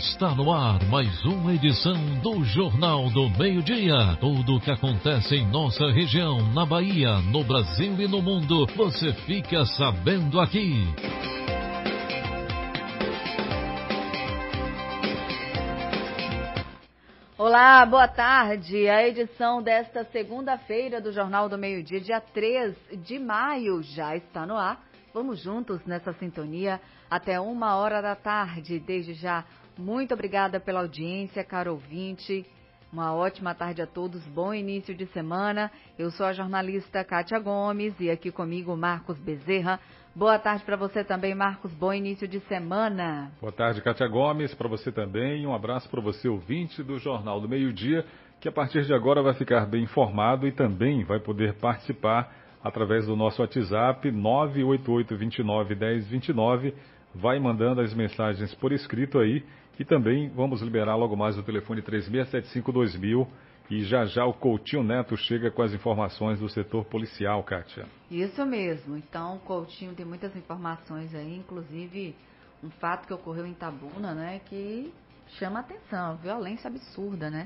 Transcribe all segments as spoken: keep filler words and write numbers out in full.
Está no ar mais uma edição do Jornal do Meio-Dia. Tudo o que acontece em nossa região, na Bahia, no Brasil e no mundo, você fica sabendo aqui. Olá, boa tarde. A edição desta segunda-feira do Jornal do Meio-Dia, dia três de maio, já está no ar. Vamos juntos nessa sintonia até uma hora da tarde. Desde já, muito obrigada pela audiência, caro ouvinte. Uma ótima tarde a todos, bom início de semana. Eu sou a jornalista Kátia Gomes e aqui comigo Marcos Bezerra. Boa tarde para você também, Marcos. Bom início de semana. Boa tarde, Kátia Gomes. Para você também. Um abraço para você, ouvinte do Jornal do Meio-Dia, que a partir de agora vai ficar bem informado e também vai poder participar através do nosso WhatsApp nove oito oito, dois nove, um zero dois nove. Vai mandando as mensagens por escrito aí e também vamos liberar logo mais o telefone três seis sete cinco dois mil. E já já o Coutinho Neto chega com as informações do setor policial, Kátia. Isso mesmo. Então, o Coutinho tem muitas informações aí, inclusive um fato que ocorreu em Itabuna, né, que chama a atenção, violência absurda, né?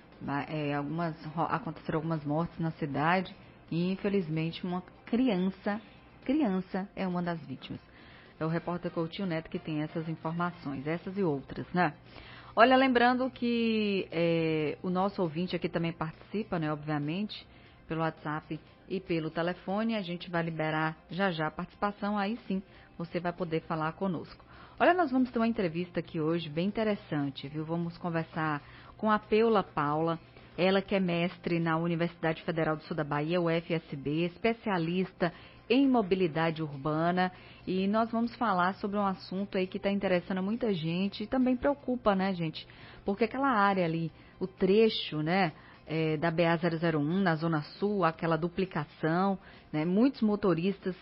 É, algumas, aconteceram algumas mortes na cidade e, infelizmente, uma criança, criança é uma das vítimas. É o repórter Coutinho Neto que tem essas informações, essas e outras, né? Olha, lembrando que é, o nosso ouvinte aqui também participa, né, obviamente, pelo WhatsApp e pelo telefone. A gente vai liberar já já a participação, aí sim você vai poder falar conosco. Olha, nós vamos ter uma entrevista aqui hoje bem interessante, viu? Vamos conversar com a Peula Paula, ela que é mestre na Universidade Federal do Sul da Bahia, U F S B, especialista em mobilidade urbana, e nós vamos falar sobre um assunto aí que está interessando muita gente e também preocupa, né, gente? Porque aquela área ali, o trecho, né, é, da B A zero zero um, na Zona Sul, aquela duplicação, né, muitos motoristas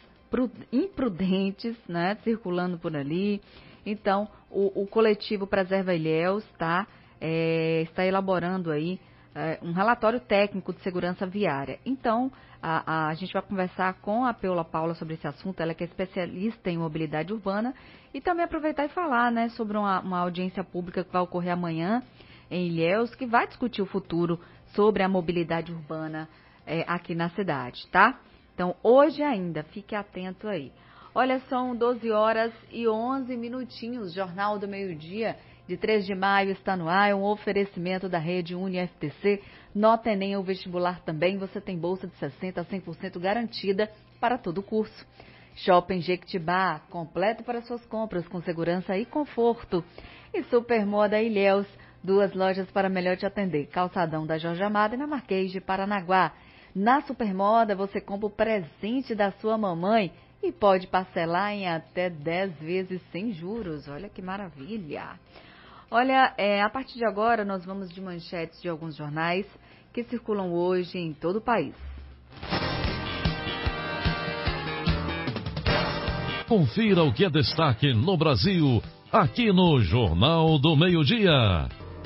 imprudentes, né, circulando por ali. Então, o, o coletivo Preserva Ilhéus, tá, é, está elaborando aí É, um relatório técnico de segurança viária. Então, a, a, a gente vai conversar com a Peula Paula sobre esse assunto, ela que é especialista em mobilidade urbana, e também aproveitar e falar, né, sobre uma, uma audiência pública que vai ocorrer amanhã em Ilhéus, que vai discutir o futuro sobre a mobilidade urbana é, aqui na cidade, tá? Então, hoje ainda, fique atento aí. Olha, são doze horas e onze minutinhos, Jornal do Meio-Dia, de três de maio, está no ar, é um oferecimento da rede UniFTC. F T C. Nota Enem ou vestibular também, você tem bolsa de sessenta por cento a cem por cento garantida para todo o curso. Shopping Jequitibá, completo para suas compras, com segurança e conforto. E Supermoda Ilhéus, duas lojas para melhor te atender. Calçadão da Jorge Amado e na Marquês de Paranaguá. Na Supermoda, você compra o presente da sua mamãe e pode parcelar em até dez vezes sem juros. Olha que maravilha! Olha, é, a partir de agora nós vamos de manchetes de alguns jornais que circulam hoje em todo o país. Confira o que é destaque no Brasil, aqui no Jornal do Meio-Dia.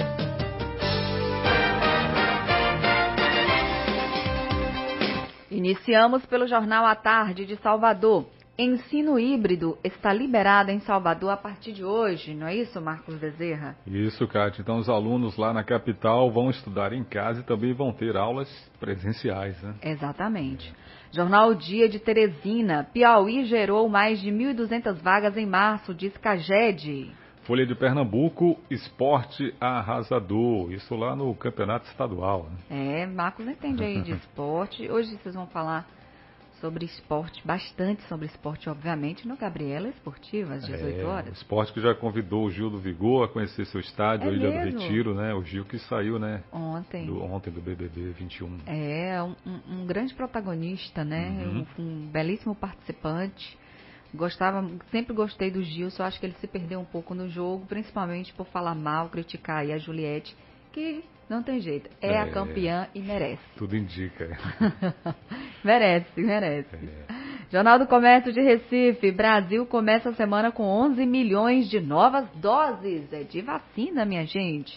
Iniciamos pelo Jornal à Tarde de Salvador. Ensino híbrido está liberado em Salvador a partir de hoje, não é isso, Marcos Bezerra? Isso, Kátia. Então, os alunos lá na capital vão estudar em casa e também vão ter aulas presenciais, né? Exatamente. Jornal Dia de Teresina. Piauí gerou mais de mil e duzentas vagas em março, diz Caged. Folha de Pernambuco, esporte arrasador. Isso lá no campeonato estadual, né? É, Marcos entende aí de esporte. Hoje vocês vão falar sobre esporte, bastante sobre esporte, obviamente, no Gabriela Esportiva, às dezoito horas. É, o esporte que já convidou o Gil do Vigor a conhecer seu estádio, é a Ilha mesmo? do Retiro, né? O Gil que saiu, né? Ontem. Do, ontem do B B B vinte e um. É, um, um grande protagonista, né? Uhum. Um, um belíssimo participante. Gostava, sempre gostei do Gil, só acho que ele se perdeu um pouco no jogo, principalmente por falar mal, criticar aí a Juliette, que não tem jeito, é, é a campeã e merece. Tudo indica. merece, merece. É. Jornal do Comércio de Recife, Brasil começa a semana com onze milhões de novas doses. É de vacina, minha gente.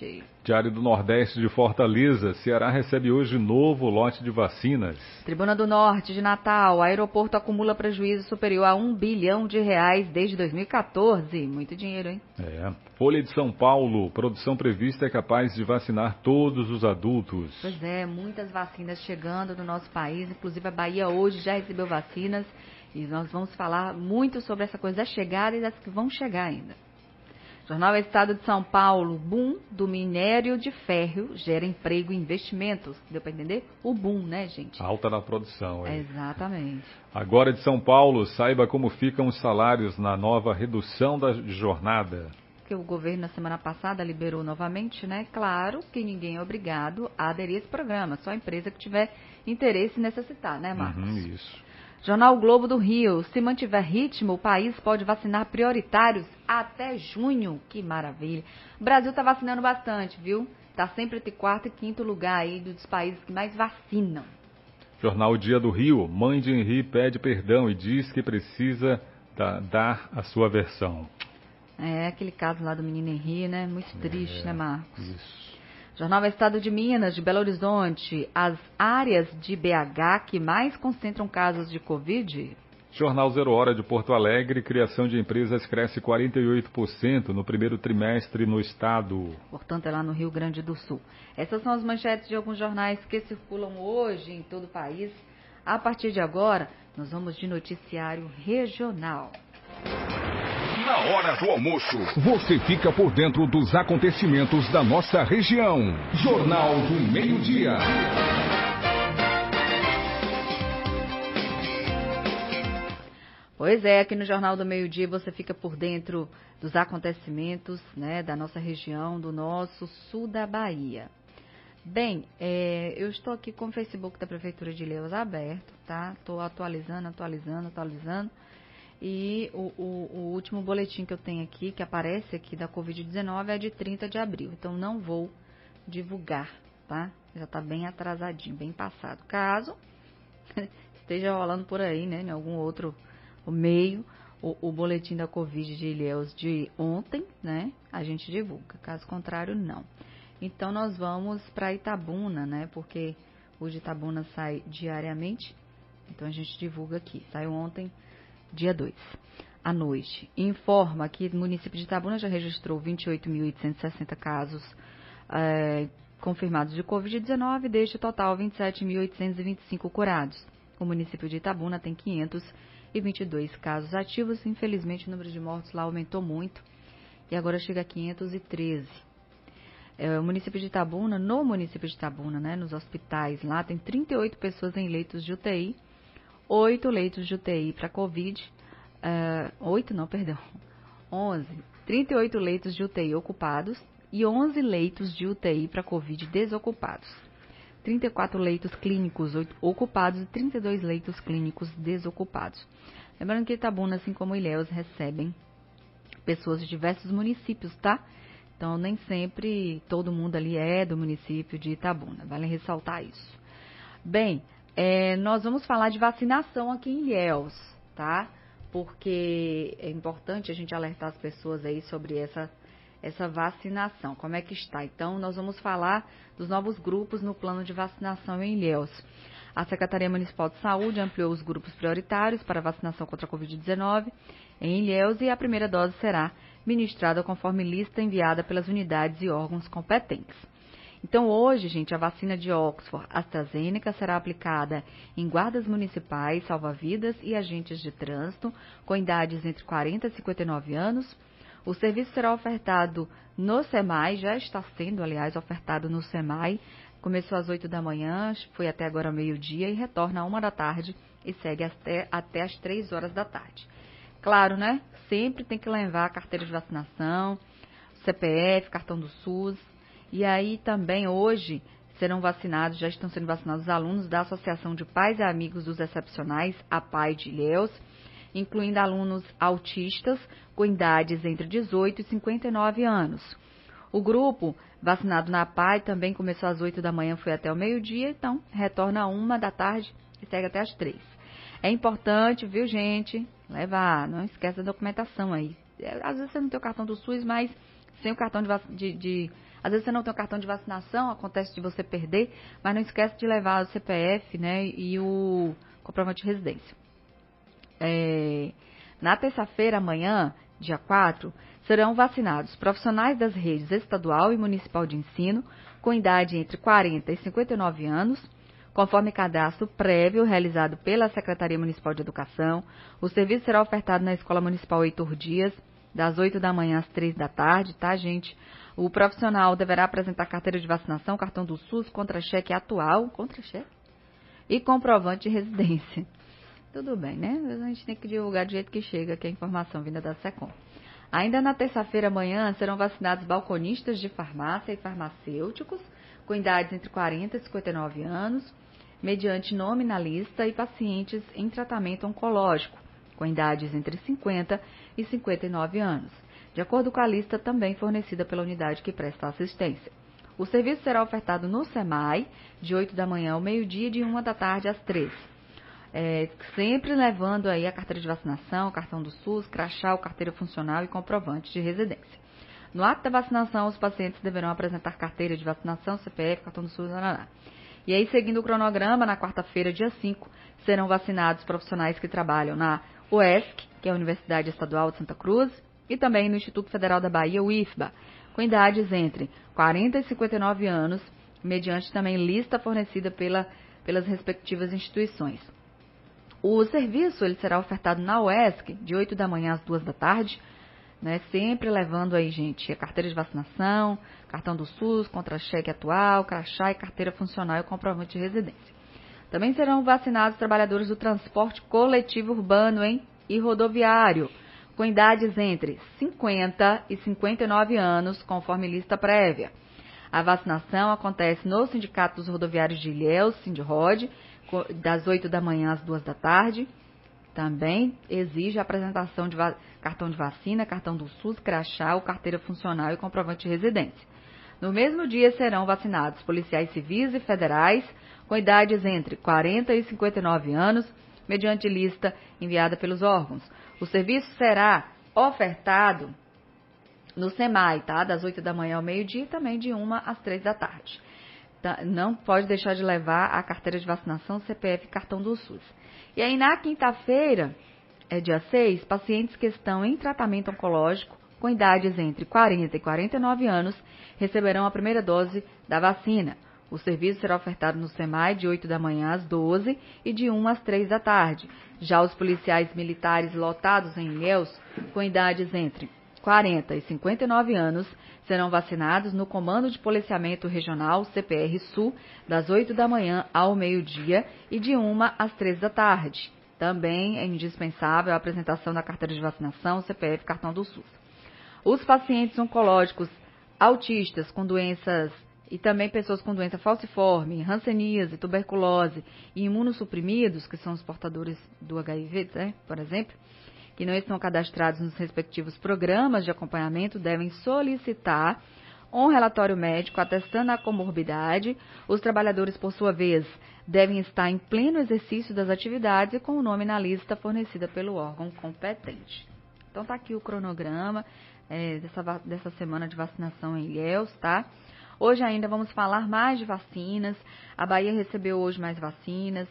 Diário do Nordeste de Fortaleza, Ceará recebe hoje novo lote de vacinas. Tribuna do Norte de Natal, aeroporto acumula prejuízo superior a um bilhão de reais desde dois mil e quatorze. Muito dinheiro, hein? É. Folha de São Paulo, produção prevista é capaz de vacinar todos os adultos. Pois é, muitas vacinas chegando no nosso país, inclusive a Bahia hoje já recebeu vacinas e nós vamos falar muito sobre essa coisa da chegada e das que vão chegar ainda. Jornal Estado de São Paulo, boom do minério de ferro gera emprego e investimentos. Deu para entender? O boom, né, gente? Alta na produção. É. Exatamente. Agora de São Paulo, saiba como ficam os salários na nova redução da jornada. Que o governo, na semana passada, liberou novamente, né? Claro que ninguém é obrigado a aderir a esse programa. Só a empresa que tiver interesse e necessitar, né, Marcos? Uhum, isso. Jornal Globo do Rio, se mantiver ritmo, o país pode vacinar prioritários até junho. Que maravilha. O Brasil está vacinando bastante, viu? Está sempre entre quarto e quinto lugar aí dos países que mais vacinam. Jornal Dia do Rio, mãe de Henri pede perdão e diz que precisa da, dar a sua versão. É, aquele caso lá do menino Henri, né? Muito triste, é, né, Marcos? Isso. Jornal Estado de Minas, de Belo Horizonte, as áreas de B H que mais concentram casos de Covid. Jornal Zero Hora de Porto Alegre, criação de empresas cresce quarenta e oito por cento no primeiro trimestre no estado. Portanto, é lá no Rio Grande do Sul. Essas são as manchetes de alguns jornais que circulam hoje em todo o país. A partir de agora, nós vamos de noticiário regional. Na hora do almoço, você fica por dentro dos acontecimentos da nossa região. Jornal do Meio-Dia. Pois é, aqui no Jornal do Meio-Dia você fica por dentro dos acontecimentos, né, da nossa região, do nosso sul da Bahia. Bem, é, eu estou aqui com o Facebook da Prefeitura de Ilhéus aberto, tá? Estou atualizando, atualizando, atualizando. E o, o, o último boletim que eu tenho aqui, que aparece aqui da covid dezenove, é de trinta de abril. Então, não vou divulgar, tá? Já está bem atrasadinho, bem passado. Caso esteja rolando por aí, né, em algum outro meio, o, o boletim da Covid de Ilhéus de ontem, né, a gente divulga. Caso contrário, não. Então, nós vamos para Itabuna, né, porque o de Itabuna sai diariamente. Então, a gente divulga aqui. Saiu ontem, dia dois, à noite. Informa que o município de Itabuna já registrou vinte e oito mil oitocentos e sessenta casos é, confirmados de covid dezenove, deste total vinte e sete mil oitocentos e vinte e cinco curados. O município de Itabuna tem quinhentos e vinte e dois casos ativos. Infelizmente, o número de mortos lá aumentou muito e agora chega a quinhentos e treze. É, o município de Itabuna, no município de Itabuna, né, nos hospitais lá, tem trinta e oito pessoas em leitos de U T I, oito leitos de U T I para Covid, uh, oito não, perdão, onze, trinta e oito leitos de U T I ocupados e onze leitos de U T I para Covid desocupados. trinta e quatro leitos clínicos ocupados e trinta e dois leitos clínicos desocupados. Lembrando que Itabuna, assim como Ilhéus, recebem pessoas de diversos municípios, tá? Então, nem sempre todo mundo ali é do município de Itabuna, vale ressaltar isso. Bem, É, nós vamos falar de vacinação aqui em Ilhéus, tá? Porque é importante a gente alertar as pessoas aí sobre essa, essa vacinação, como é que está. Então, nós vamos falar dos novos grupos no plano de vacinação em Ilhéus. A Secretaria Municipal de Saúde ampliou os grupos prioritários para vacinação contra a covid dezenove em Ilhéus e a primeira dose será ministrada conforme lista enviada pelas unidades e órgãos competentes. Então, hoje, gente, a vacina de Oxford AstraZeneca será aplicada em guardas municipais, salva-vidas e agentes de trânsito com idades entre quarenta e cinquenta e nove anos. O serviço será ofertado no SEMAI, já está sendo, aliás, ofertado no SEMAI. Começou às oito da manhã, foi até agora meio-dia e retorna às uma da tarde e segue até, até às três horas da tarde. Claro, né? Sempre tem que levar a carteira de vacinação, C P F, cartão do SUS. E aí também hoje serão vacinados, já estão sendo vacinados os alunos da Associação de Pais e Amigos dos Excepcionais, a P A I de Ilhéus, incluindo alunos autistas com idades entre dezoito e cinquenta e nove anos. O grupo vacinado na P A I também começou às oito da manhã, foi até o meio-dia, então retorna a uma da tarde e segue até às três. É importante, viu, gente, levar, não esquece a documentação aí. Às vezes você não tem o cartão do SUS, mas sem o cartão de, de, de Às vezes você não tem o cartão de vacinação, acontece de você perder, mas não esquece de levar o C P F, né, e o comprovante de residência. É, na terça-feira, amanhã, dia quatro, serão vacinados profissionais das redes estadual e municipal de ensino com idade entre quarenta e cinquenta e nove anos, conforme cadastro prévio realizado pela Secretaria Municipal de Educação. O serviço será ofertado na Escola Municipal Heitor Dias, das oito da manhã às três da tarde, tá, gente? O profissional deverá apresentar carteira de vacinação, cartão do SUS, contra-cheque atual, contra-cheque e comprovante de residência. Tudo bem, né? A gente tem que divulgar do jeito que chega, que é a informação vinda da SECOM. Ainda na terça-feira, amanhã, serão vacinados balconistas de farmácia e farmacêuticos com idades entre quarenta e cinquenta e nove anos, mediante nome na lista, e pacientes em tratamento oncológico, com idades entre cinquenta e cinquenta e nove anos, de acordo com a lista também fornecida pela unidade que presta assistência. O serviço será ofertado no SEMAI, de oito da manhã ao meio-dia e de uma da tarde às três. É, sempre levando aí a carteira de vacinação, cartão do SUS, crachá, carteira funcional e comprovante de residência. No ato da vacinação, os pacientes deverão apresentar carteira de vacinação, C P F, cartão do SUS, nananá. E aí, seguindo o cronograma, na quarta-feira, dia cinco, serão vacinados profissionais que trabalham na U E S C, que é a Universidade Estadual de Santa Cruz, e também no Instituto Federal da Bahia, o I F B A, com idades entre quarenta e cinquenta e nove anos, mediante também lista fornecida pela, pelas respectivas instituições. O serviço ele será ofertado na U E S C, de oito da manhã às duas da tarde, né, sempre levando aí, gente, a carteira de vacinação, cartão do SUS, contra-cheque atual, crachá e carteira funcional e comprovante de residência. Também serão vacinados trabalhadores do transporte coletivo urbano, hein, e rodoviário, com idades entre cinquenta e cinquenta e nove anos, conforme lista prévia. A vacinação acontece no Sindicato dos Rodoviários de Ilhéus, Sindirrod, das oito da manhã às duas da tarde. Também exige a apresentação de cartão de vacina, cartão do SUS, crachá ou carteira funcional e comprovante de residência. No mesmo dia serão vacinados policiais civis e federais com idades entre quarenta e cinquenta e nove anos, mediante lista enviada pelos órgãos. O serviço será ofertado no SEMAI, tá? Das oito da manhã ao meio-dia e também de uma às três da tarde. Não pode deixar de levar a carteira de vacinação, C P F e cartão do SUS. E aí, na quinta-feira, é dia seis, pacientes que estão em tratamento oncológico, com idades entre quarenta e quarenta e nove anos, receberão a primeira dose da vacina. O serviço será ofertado no SEMAI de oito da manhã às doze e de uma às três da tarde. Já os policiais militares lotados em Ilhéus, com idades entre quarenta e cinquenta e nove anos, serão vacinados no Comando de Policiamento Regional, C P R Sul, das oito da manhã ao meio-dia e de uma às três da tarde. Também é indispensável a apresentação da carteira de vacinação, C P F e cartão do SUS. Os pacientes oncológicos, autistas com doenças e também pessoas com doença falciforme, hanseníase, tuberculose e imunossuprimidos, que são os portadores do H I V, né, por exemplo, que não estão cadastrados nos respectivos programas de acompanhamento, devem solicitar um relatório médico atestando a comorbidade. Os trabalhadores, por sua vez, devem estar em pleno exercício das atividades e com o nome na lista fornecida pelo órgão competente. Então tá aqui o cronograma é, dessa, dessa semana de vacinação em Ilhéus, tá? Hoje ainda vamos falar mais de vacinas. A Bahia recebeu hoje mais vacinas.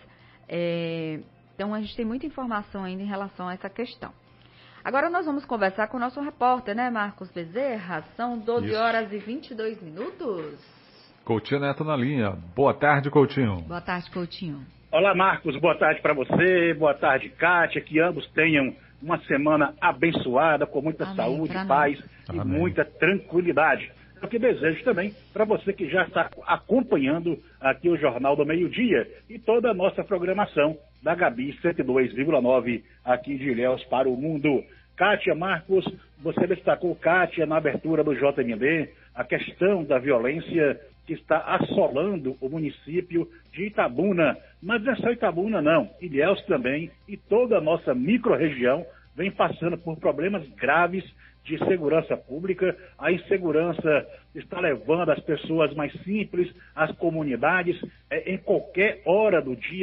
É, então a gente tem muita informação ainda em relação a essa questão. Agora nós vamos conversar com o nosso repórter, né, Marcos Bezerra? São doze horas e vinte e dois minutos. Coutinho Neto na linha. Boa tarde, Coutinho. Boa tarde, Coutinho. Olá, Marcos. Boa tarde para você. Boa tarde, Kátia. Que ambos tenham uma semana abençoada, com muita Amém. Saúde, paz Amém. E muita tranquilidade. É o que desejo também para você que já está acompanhando aqui o Jornal do Meio-Dia e toda a nossa programação da Gabi cento e dois vírgula nove aqui de Ilhéus para o mundo. Kátia, Marcos, você destacou, Kátia, na abertura do J M D, a questão da violência que está assolando o município de Itabuna. Mas não é só Itabuna, não. Ilhéus também e toda a nossa microrregião vem passando por problemas graves de segurança pública. A insegurança está levando as pessoas mais simples, as comunidades, é, em qualquer hora do dia,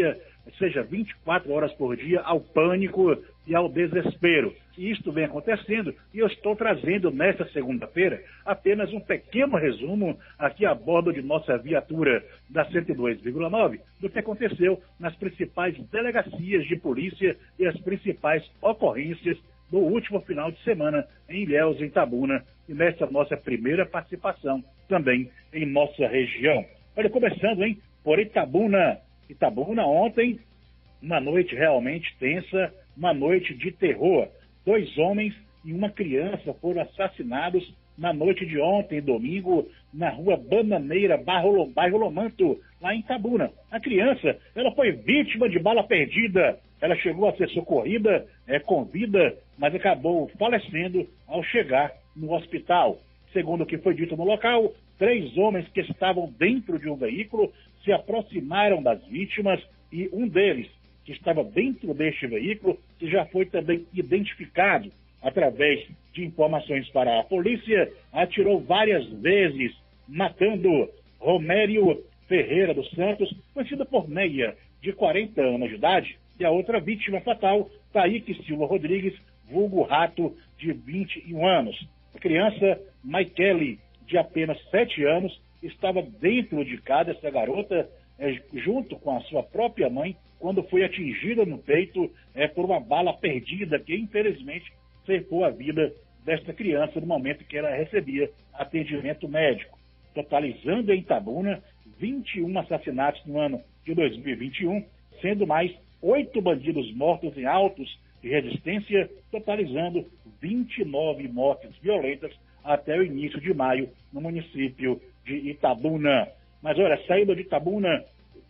seja vinte e quatro horas por dia, ao pânico e ao desespero. E isto vem acontecendo e eu estou trazendo nesta segunda-feira apenas um pequeno resumo aqui a bordo de nossa viatura da cento e dois vírgula nove do que aconteceu nas principais delegacias de polícia e as principais ocorrências do último final de semana em Ilhéus, em Itabuna, e nesta nossa primeira participação também em nossa região. Olha, começando, hein, por Itabuna. Itabuna ontem, uma noite realmente tensa, uma noite de terror. Dois homens e uma criança foram assassinados na noite de ontem, domingo, na rua Bananeira, bairro, bairro Lomanto, lá em Itabuna. A criança, ela foi vítima de bala perdida. Ela chegou a ser socorrida é, com vida, mas acabou falecendo ao chegar no hospital. Segundo o que foi dito no local, três homens que estavam dentro de um veículo se aproximaram das vítimas e um deles, que estava dentro deste veículo, que já foi também identificado através de informações para a polícia, atirou várias vezes, matando Romério Ferreira dos Santos, conhecido por Meia, de quarenta anos de idade, e a outra vítima fatal, Taíque Silva Rodrigues, vulgo Rato, de vinte e um anos. A criança, Maikele, de apenas sete anos, estava dentro de casa, essa garota, é, junto com a sua própria mãe, quando foi atingida no peito é, por uma bala perdida, que infelizmente ceifou a vida desta criança no momento que ela recebia atendimento médico. Totalizando em Itabuna vinte e um assassinatos no ano de dois mil e vinte e um, sendo mais oito bandidos mortos em autos de resistência, totalizando vinte e nove mortes violentas até o início de maio no município de Itabuna. Mas olha, saindo de Itabuna,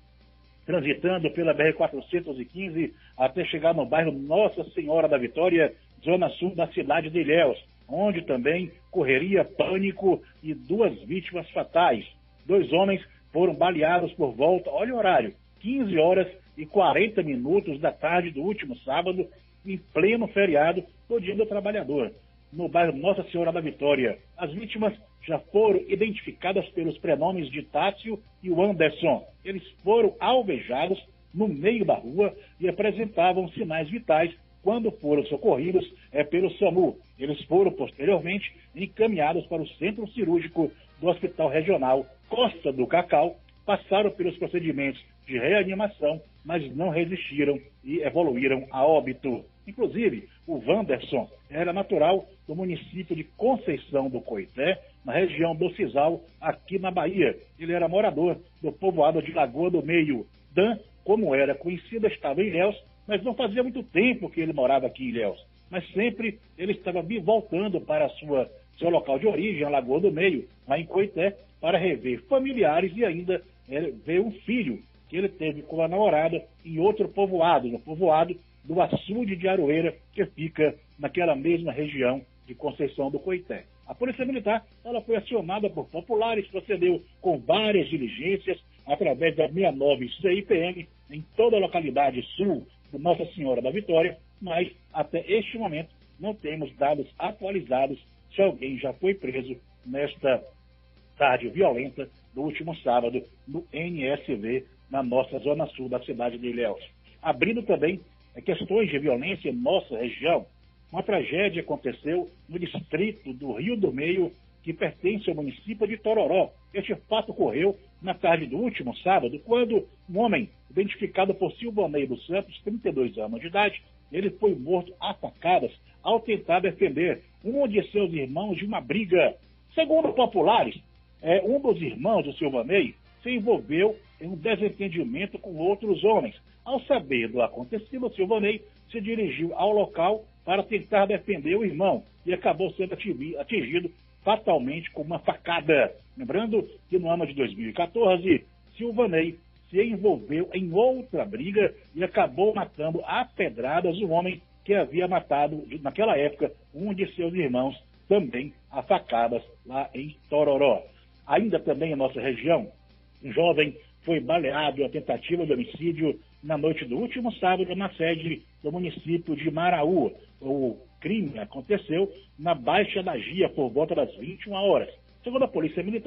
transitando pela B R quatrocentos e quinze até chegar no bairro Nossa Senhora da Vitória, zona sul da cidade de Ilhéus, onde também correria pânico e duas vítimas fatais. Dois homens foram baleados por volta, olha o horário, quinze horas e quarenta minutos da tarde do último sábado, em pleno feriado do Dia do Trabalhador, no bairro Nossa Senhora da Vitória. As vítimas já foram identificadas pelos prenomes de Tássio e o Anderson. Eles foram alvejados no meio da rua e apresentavam sinais vitais quando foram socorridos é, pelo SAMU. Eles foram, posteriormente, encaminhados para o Centro Cirúrgico do Hospital Regional Costa do Cacau, passaram pelos procedimentos de reanimação, mas não resistiram e evoluíram a óbito. Inclusive, o Wanderson era natural do município de Conceição do Coité, na região do Cisal, aqui na Bahia. Ele era morador do povoado de Lagoa do Meio. Dan, como era conhecido, estava em Ilhéus, mas não fazia muito tempo que ele morava aqui em Ilhéus. Mas sempre ele estava voltando para a sua, seu local de origem, a Lagoa do Meio, lá em Coité, para rever familiares e ainda é, ver um filho que ele teve com a namorada em outro povoado, no povoado do Açude de Aroeira, que fica naquela mesma região de Conceição do Coité. A Polícia Militar ela foi acionada por populares, procedeu com várias diligências através da sessenta e nove C I P M em toda a localidade sul de Nossa Senhora da Vitória, mas até este momento não temos dados atualizados se alguém já foi preso nesta tarde violenta do último sábado no N S V, na nossa zona sul da cidade de Ilhéus. Abrindo também questões de violência em nossa região, uma tragédia aconteceu no distrito do Rio do Meio, que pertence ao município de Tororó. Este fato ocorreu na tarde do último sábado, quando um homem, identificado por Silvanei dos Santos, trinta e dois anos de idade, ele foi morto a facadas ao tentar defender um de seus irmãos de uma briga. Segundo populares, é, um dos irmãos do Silvanei se envolveu em um desentendimento com outros homens. Ao saber do acontecido, o Silvanei se dirigiu ao local para tentar defender o irmão e acabou sendo atingido fatalmente com uma facada. Lembrando que no ano de dois mil e quatorze, Silvanei se envolveu em outra briga e acabou matando a pedradas um homem que havia matado, naquela época, um de seus irmãos, também a facadas, lá em Tororó. Ainda também em nossa região, um jovem foi baleado em uma tentativa de homicídio na noite do último sábado na sede do município de Maraú. O crime aconteceu na Baixa da Gia por volta das vinte e uma horas. Segundo a Polícia Militar,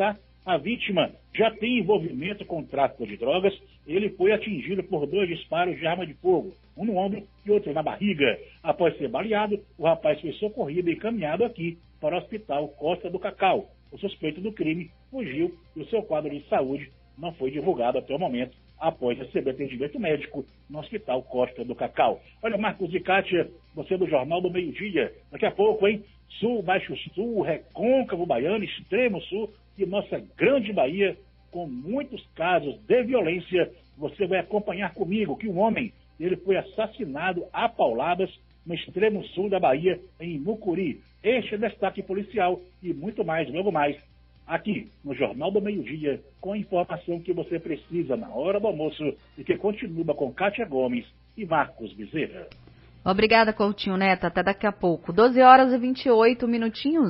A vítima já tem envolvimento com o tráfico de drogas. Ele foi atingido por dois disparos de arma de fogo, um no ombro e outro na barriga. Após ser baleado, o rapaz foi socorrido e encaminhado aqui para o Hospital Costa do Cacau. O suspeito do crime fugiu e o seu quadro de saúde não foi divulgado até o momento, após receber atendimento médico no Hospital Costa do Cacau. Olha, Marcos e Kátia, você do Jornal do Meio Dia. Daqui a pouco, hein? Sul, Baixo Sul, Recôncavo Baiano, Extremo Sul e nossa grande Bahia, com muitos casos de violência. Você vai acompanhar comigo que um homem, ele foi assassinado a pauladas no extremo sul da Bahia, em Mucuri. Este é destaque policial e muito mais, logo mais, aqui no Jornal do Meio Dia, com a informação que você precisa na hora do almoço e que continua com Kátia Gomes e Marcos Bezerra. Obrigada, Coutinho Neto. Até daqui a pouco. doze horas e vinte e oito minutinhos.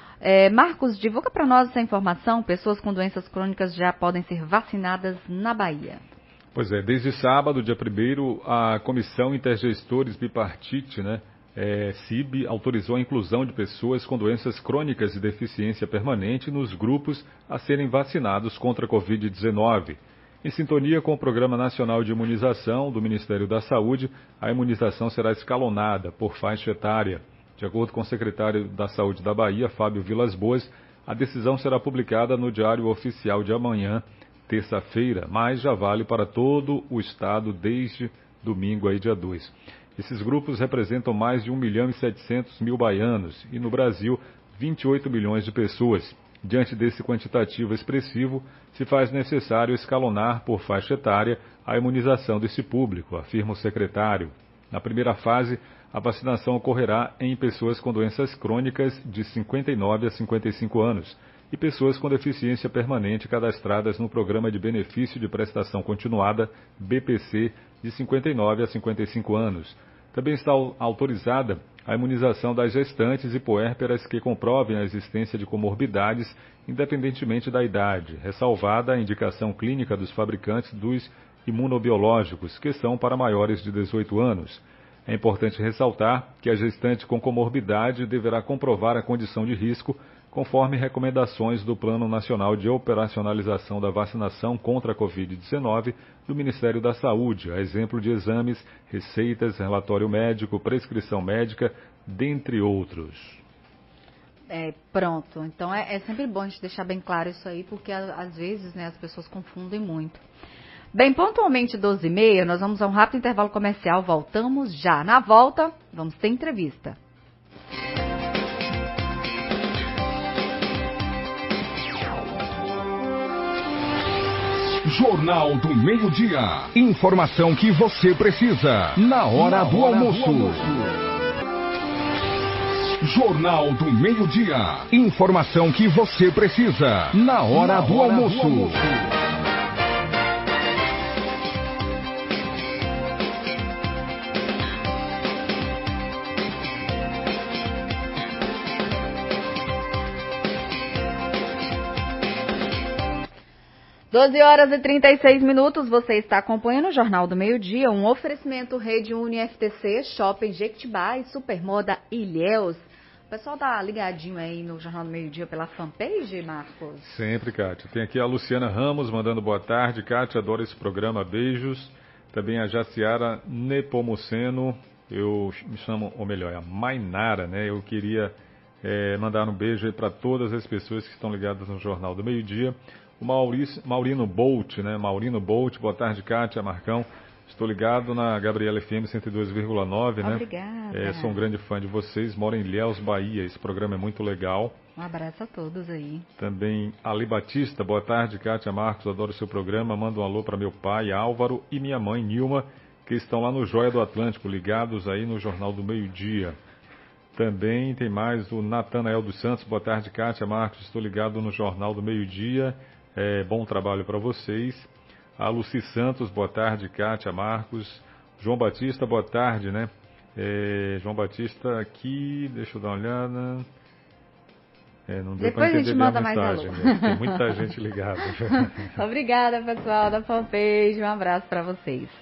É, Marcos, divulga para nós essa informação. Pessoas com doenças crônicas já podem ser vacinadas na Bahia. Pois é, desde sábado, dia primeiro, a Comissão Intergestores Bipartite, né, é, C I B, autorizou a inclusão de pessoas com doenças crônicas e deficiência permanente nos grupos a serem vacinados contra a covid dezenove. Em sintonia com o Programa Nacional de Imunização do Ministério da Saúde, a imunização será escalonada por faixa etária. De acordo com o secretário da Saúde da Bahia, Fábio Vilas Boas, a decisão será publicada no Diário Oficial de amanhã, terça-feira, mas já vale para todo o estado desde domingo, aí, dia dois. Esses grupos representam mais de um milhão e setecentos mil baianos e, no Brasil, vinte e oito milhões de pessoas. Diante desse quantitativo expressivo, se faz necessário escalonar por faixa etária a imunização desse público, afirma o secretário. Na primeira fase, a vacinação ocorrerá em pessoas com doenças crônicas de cinquenta e nove a cinquenta e cinco anos e pessoas com deficiência permanente cadastradas no Programa de Benefício de Prestação Continuada, B P C, de cinquenta e nove a cinquenta e cinco anos. Também está autorizada a imunização das gestantes e puérperas que comprovem a existência de comorbidades, independentemente da idade, ressalvada a indicação clínica dos fabricantes dos imunobiológicos, que são para maiores de dezoito anos. É importante ressaltar que a gestante com comorbidade deverá comprovar a condição de risco, conforme recomendações do Plano Nacional de Operacionalização da Vacinação contra a covid dezenove do Ministério da Saúde, a exemplo de exames, receitas, relatório médico, prescrição médica, dentre outros. É, pronto. Então é, é sempre bom a gente deixar bem claro isso aí, porque às vezes, né, as pessoas confundem muito. Bem, pontualmente doze e meia, nós vamos a um rápido intervalo comercial, voltamos já. Na volta, vamos ter entrevista. Jornal do Meio-Dia. Informação que você precisa na hora, na do, hora almoço. do almoço. Jornal do Meio-Dia. Informação que você precisa na hora, na do, hora almoço. do almoço. doze horas e trinta e seis minutos, você está acompanhando o Jornal do Meio-Dia, um oferecimento Rede Uni F T C, Shopping Jequitibá e Supermoda Ilhéus. O pessoal tá ligadinho aí no Jornal do Meio-Dia pela fanpage, Marcos? Sempre, Kátia. Tem aqui a Luciana Ramos mandando boa tarde. Kátia, adoro esse programa, beijos. Também a Jaciara Nepomuceno, eu me chamo, ou melhor, é a Mainara, né? Eu queria é, mandar um beijo aí para todas as pessoas que estão ligadas no Jornal do Meio-Dia. O Maurício, Maurino Bolt, né? Maurino Bolt, boa tarde, Kátia, Marcão. Estou ligado na Gabriela F M cento e dois vírgula nove, né? Obrigada. É, sou um grande fã de vocês, moro em Ilhéus, Bahia. Esse programa é muito legal. Um abraço a todos aí. Também Ali Batista, boa tarde, Kátia, Marcos, adoro o seu programa. Mando um alô para meu pai, Álvaro, e minha mãe, Nilma, que estão lá no Joia do Atlântico, ligados aí no Jornal do Meio-Dia. Também tem mais o Natanael dos Santos, boa tarde, Kátia, Marcos, estou ligado no Jornal do Meio-Dia. É, bom trabalho para vocês. A Luci Santos, boa tarde, Kátia, Marcos. João Batista, boa tarde, né? É, João Batista aqui, deixa eu dar uma olhada. É, não deu para entender bem a mensagem, né? Tem muita gente ligada. Obrigada, pessoal da fanpage. Um abraço para vocês.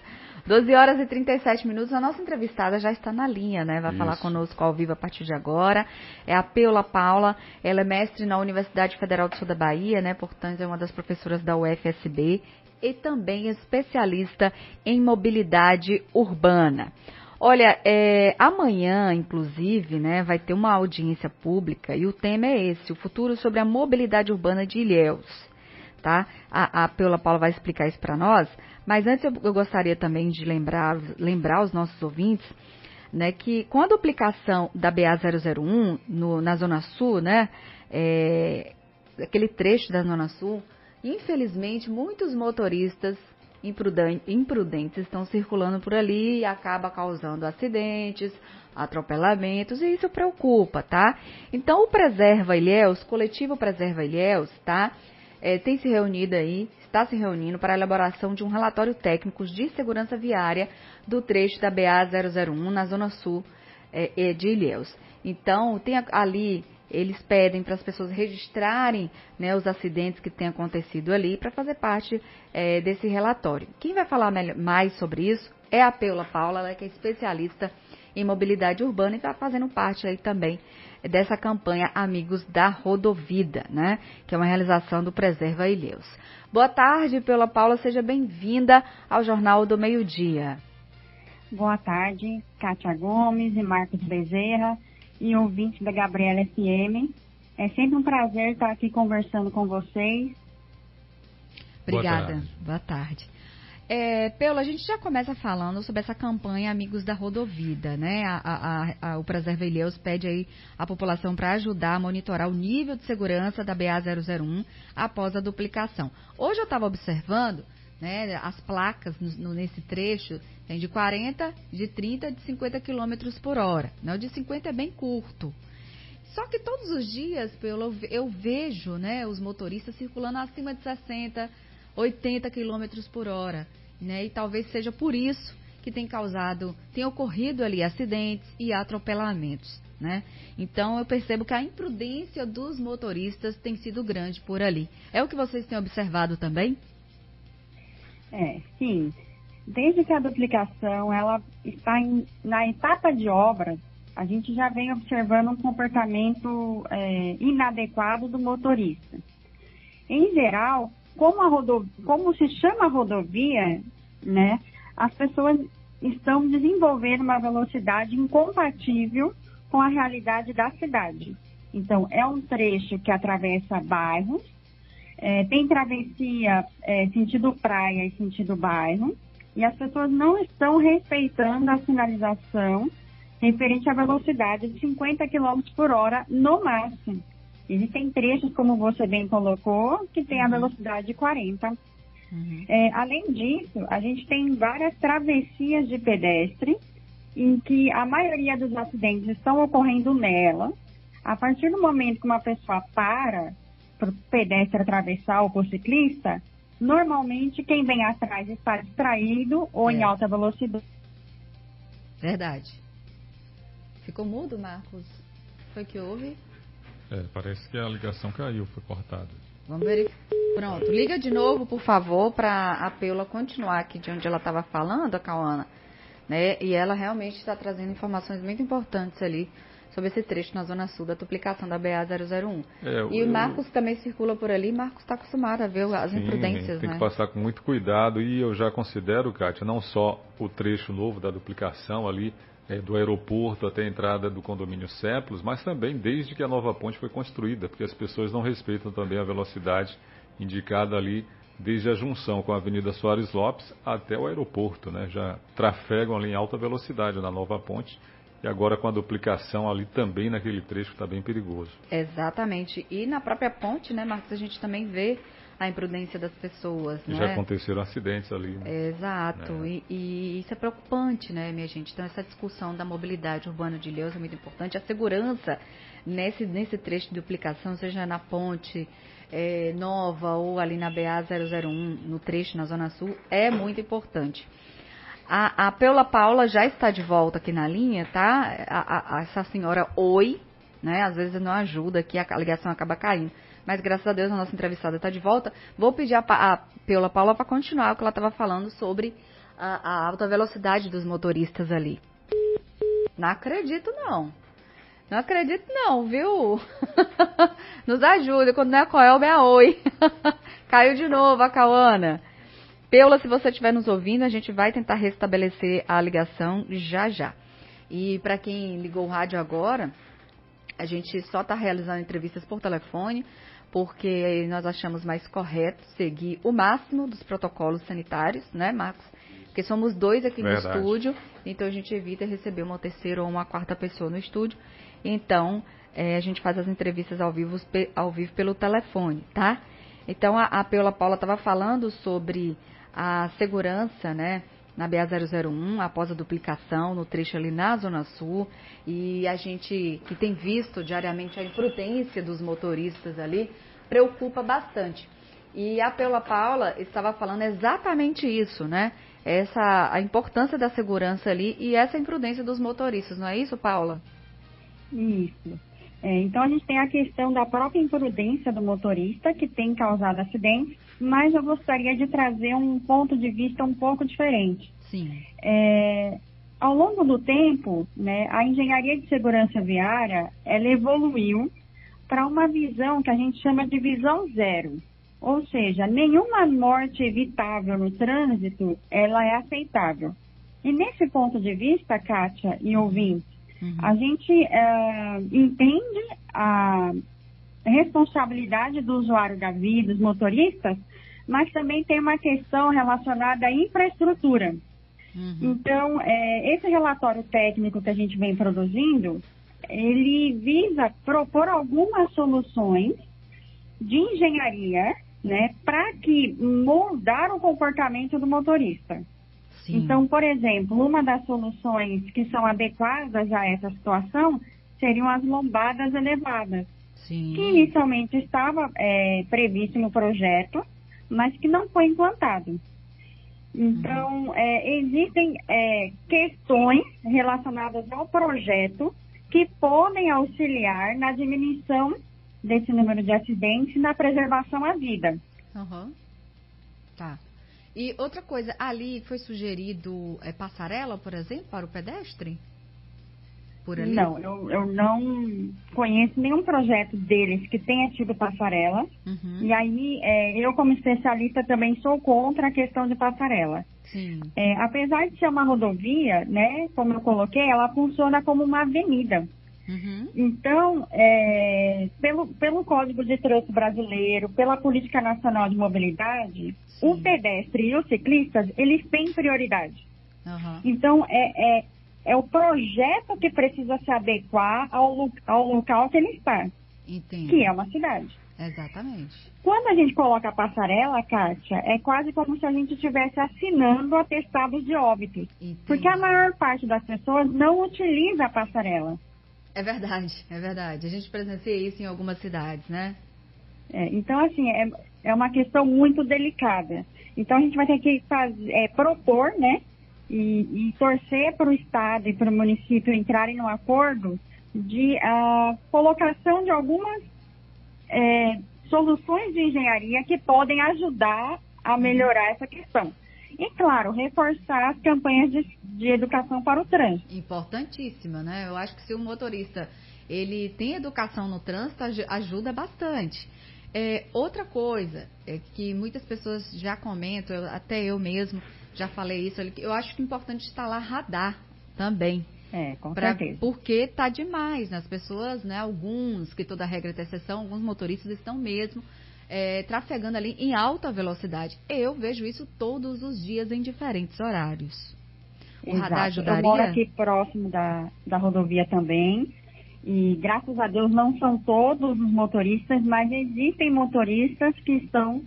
doze horas e trinta e sete minutos, a nossa entrevistada já está na linha, né? Vai Isso. falar conosco ao vivo a partir de agora. É a Peula Paula, ela é mestre na Universidade Federal do Sul da Bahia, né? Portanto, é uma das professoras da U F S B e também especialista em mobilidade urbana. Olha, é, amanhã, inclusive, né, vai ter uma audiência pública e o tema é esse, o futuro sobre a mobilidade urbana de Ilhéus, tá? A, a Peula Paula vai explicar isso para nós, mas antes eu, eu gostaria também de lembrar, lembrar os nossos ouvintes, né, que com a duplicação da B A zero zero um no, na Zona Sul, né, é, aquele trecho da Zona Sul, infelizmente muitos motoristas imprudentes estão circulando por ali e acaba causando acidentes, atropelamentos, e isso preocupa, tá? Então, o Preserva Ilhéus, o coletivo Preserva Ilhéus, tá? É, tem se reunido aí, está se reunindo para a elaboração de um relatório técnico de segurança viária do trecho da B A zero zero um na Zona Sul é, de Ilhéus. Então, tem ali... Eles pedem para as pessoas registrarem, né, os acidentes que têm acontecido ali para fazer parte é, desse relatório. Quem vai falar mais sobre isso é a Peula Paula, ela que é especialista em mobilidade urbana e está fazendo parte aí também dessa campanha Amigos da Rodovida, né, que é uma realização do Preserva Ilhéus. Boa tarde, Peula Paula, seja bem-vinda ao Jornal do Meio-Dia. Boa tarde, Kátia Gomes e Marcos Bezerra. E ouvintes da Gabriela F M. É sempre um prazer estar aqui conversando com vocês. Obrigada. Boa tarde. Boa tarde. É, Peula, a gente já começa falando sobre essa campanha Amigos da Rodovida, né? A, a, a, o Preserva Ilhéus pede aí a população para ajudar a monitorar o nível de segurança da B A zero zero um após a duplicação. Hoje eu estava observando, né, as placas no, nesse trecho tem de quarenta, de trinta, de cinquenta quilômetros por hora. Né? O de cinquenta é bem curto. Só que todos os dias, Peula, eu vejo, né, os motoristas circulando acima de sessenta, oitenta quilômetros por hora. Né? E talvez seja por isso que tem causado, tem ocorrido ali acidentes e atropelamentos. Né? Então eu percebo que a imprudência dos motoristas tem sido grande por ali. É o que vocês têm observado também? É, sim. Desde que a duplicação ela está em, na etapa de obras, a gente já vem observando um comportamento é, inadequado do motorista. Em geral, como, a rodo, como se chama a rodovia, né, as pessoas estão desenvolvendo uma velocidade incompatível com a realidade da cidade. Então, é um trecho que atravessa bairros, é, tem travessia é, sentido praia e sentido bairro, e as pessoas não estão respeitando a sinalização referente à velocidade de cinquenta quilômetros por hora no máximo. Existem trechos, como você bem colocou, que tem a velocidade de quarenta. Uhum. É, além disso, a gente tem várias travessias de pedestre, em que a maioria dos acidentes estão ocorrendo nela. A partir do momento que uma pessoa para para o pedestre atravessar ou para o ciclista, normalmente quem vem atrás está distraído ou é. em alta velocidade. Verdade. Ficou mudo, Marcos? Foi que houve? É, parece que a ligação caiu, foi cortada. Vamos verificar. Pronto, liga de novo, por favor, para a Peula continuar aqui de onde ela estava falando, a Cauana. Né? E ela realmente está trazendo informações muito importantes ali sobre esse trecho na Zona Sul da duplicação da B A zero zero um. É, e o Marcos eu... também circula por ali, Marcos está acostumado a ver as Sim, imprudências, tem né? que passar com muito cuidado e eu já considero, Kátia, não só o trecho novo da duplicação ali, é, do aeroporto até a entrada do condomínio Cépulos, mas também desde que a nova ponte foi construída, porque as pessoas não respeitam também a velocidade indicada ali desde a junção com a Avenida Soares Lopes até o aeroporto, né? Já trafegam ali em alta velocidade na nova ponte. E agora com a duplicação ali também naquele trecho está bem perigoso. Exatamente. E na própria ponte, né, Marcos, a gente também vê a imprudência das pessoas, e né? Já aconteceram acidentes ali. Né? Exato. É. E, e isso é preocupante, né, minha gente? Então essa discussão da mobilidade urbana de Ilhéus é muito importante. A segurança nesse, nesse trecho de duplicação, seja na ponte é, nova ou ali na B A zero zero um, no trecho na Zona Sul, é muito importante. A, a Peula Paula já está de volta aqui na linha, tá? A, a, a, essa senhora, oi, né? Às vezes não ajuda aqui, a ligação acaba caindo. Mas graças a Deus a nossa entrevistada está de volta. Vou pedir a, a Peula Paula para continuar o que ela estava falando sobre a, a alta velocidade dos motoristas ali. Não acredito, não. Não acredito, não, viu? Nos ajuda. Quando não é a Coelba, é a Oi. Caiu de novo a Cauana. Peula, se você estiver nos ouvindo, a gente vai tentar restabelecer a ligação já já. E para quem ligou o rádio agora, a gente só está realizando entrevistas por telefone, porque nós achamos mais correto seguir o máximo dos protocolos sanitários, né, Marcos? Porque somos dois aqui Verdade. no estúdio, então a gente evita receber uma terceira ou uma quarta pessoa no estúdio. Então, é, a gente faz as entrevistas ao vivo, ao vivo pelo telefone, tá? Então, a, a Peula Paula estava falando sobre a segurança, né, na B A zero zero um, após a duplicação, no trecho ali na Zona Sul, e a gente que tem visto diariamente a imprudência dos motoristas ali, preocupa bastante. E a Peula Paula estava falando exatamente isso, né? Essa, a importância da segurança ali e essa imprudência dos motoristas, não é isso, Paula? Isso. É, então, a gente tem a questão da própria imprudência do motorista, que tem causado acidentes, mas eu gostaria de trazer um ponto de vista um pouco diferente. Sim. É, ao longo do tempo, né, a engenharia de segurança viária, ela evoluiu para uma visão que a gente chama de visão zero. Ou seja, nenhuma morte evitável no trânsito, ela é aceitável. E nesse ponto de vista, Kátia e ouvintes, uhum. a gente uh, entende a responsabilidade do usuário da via, dos motoristas, mas também tem uma questão relacionada à infraestrutura. Uhum. Então, é, esse relatório técnico que a gente vem produzindo, ele visa propor algumas soluções de engenharia, né, para que moldar o comportamento do motorista. Sim. Então, por exemplo, uma das soluções que são adequadas a essa situação seriam as lombadas elevadas, Sim. que inicialmente estava é, previsto no projeto, mas que não foi implantado. Então, uhum. é, existem é, questões relacionadas ao projeto que podem auxiliar na diminuição desse número de acidentes e na preservação à vida. Uhum. Tá. E outra coisa, ali foi sugerido é, passarela, por exemplo, para o pedestre? Por ali? Não, eu, eu não conheço nenhum projeto deles que tenha tido passarela. Uhum. E aí, é, eu como especialista também sou contra a questão de passarela. Sim. É, apesar de ser uma rodovia, né, como eu coloquei, ela funciona como uma avenida. Uhum. Então, é, pelo, pelo Código de Trânsito Brasileiro, pela Política Nacional de Mobilidade, Sim. o pedestre e os ciclistas, eles têm prioridade. Uhum. Então, é, é, é o projeto que precisa se adequar ao, ao local que ele está, Entendi. que é uma cidade. Exatamente. Quando a gente coloca a passarela, Kátia, é quase como se a gente estivesse assinando atestados de óbito. Entendi. Porque a maior parte das pessoas não utiliza a passarela. É verdade, é verdade. A gente presencia isso em algumas cidades, né? É, então, assim, é, é uma questão muito delicada. Então, a gente vai ter que fazer, é, propor, né? E, e torcer para o Estado e para o município entrarem num acordo de uh, colocação de algumas é, soluções de engenharia que podem ajudar a melhorar essa questão. E, claro, reforçar as campanhas de, de educação para o trânsito. Importantíssima, né? Eu acho que se o motorista ele tem educação no trânsito, ajuda bastante. É, outra coisa é que muitas pessoas já comentam, eu, até eu mesmo já falei isso, eu acho que é importante instalar radar também. É, com pra, certeza. Porque tá demais, né? As pessoas, né? Alguns, que toda regra tem exceção, alguns motoristas estão mesmo É, trafegando ali em alta velocidade. Eu vejo isso todos os dias em diferentes horários. O Exato. radar ajudaria? Eu moro aqui próximo da, da rodovia também. E graças a Deus não são todos os motoristas, mas existem motoristas que estão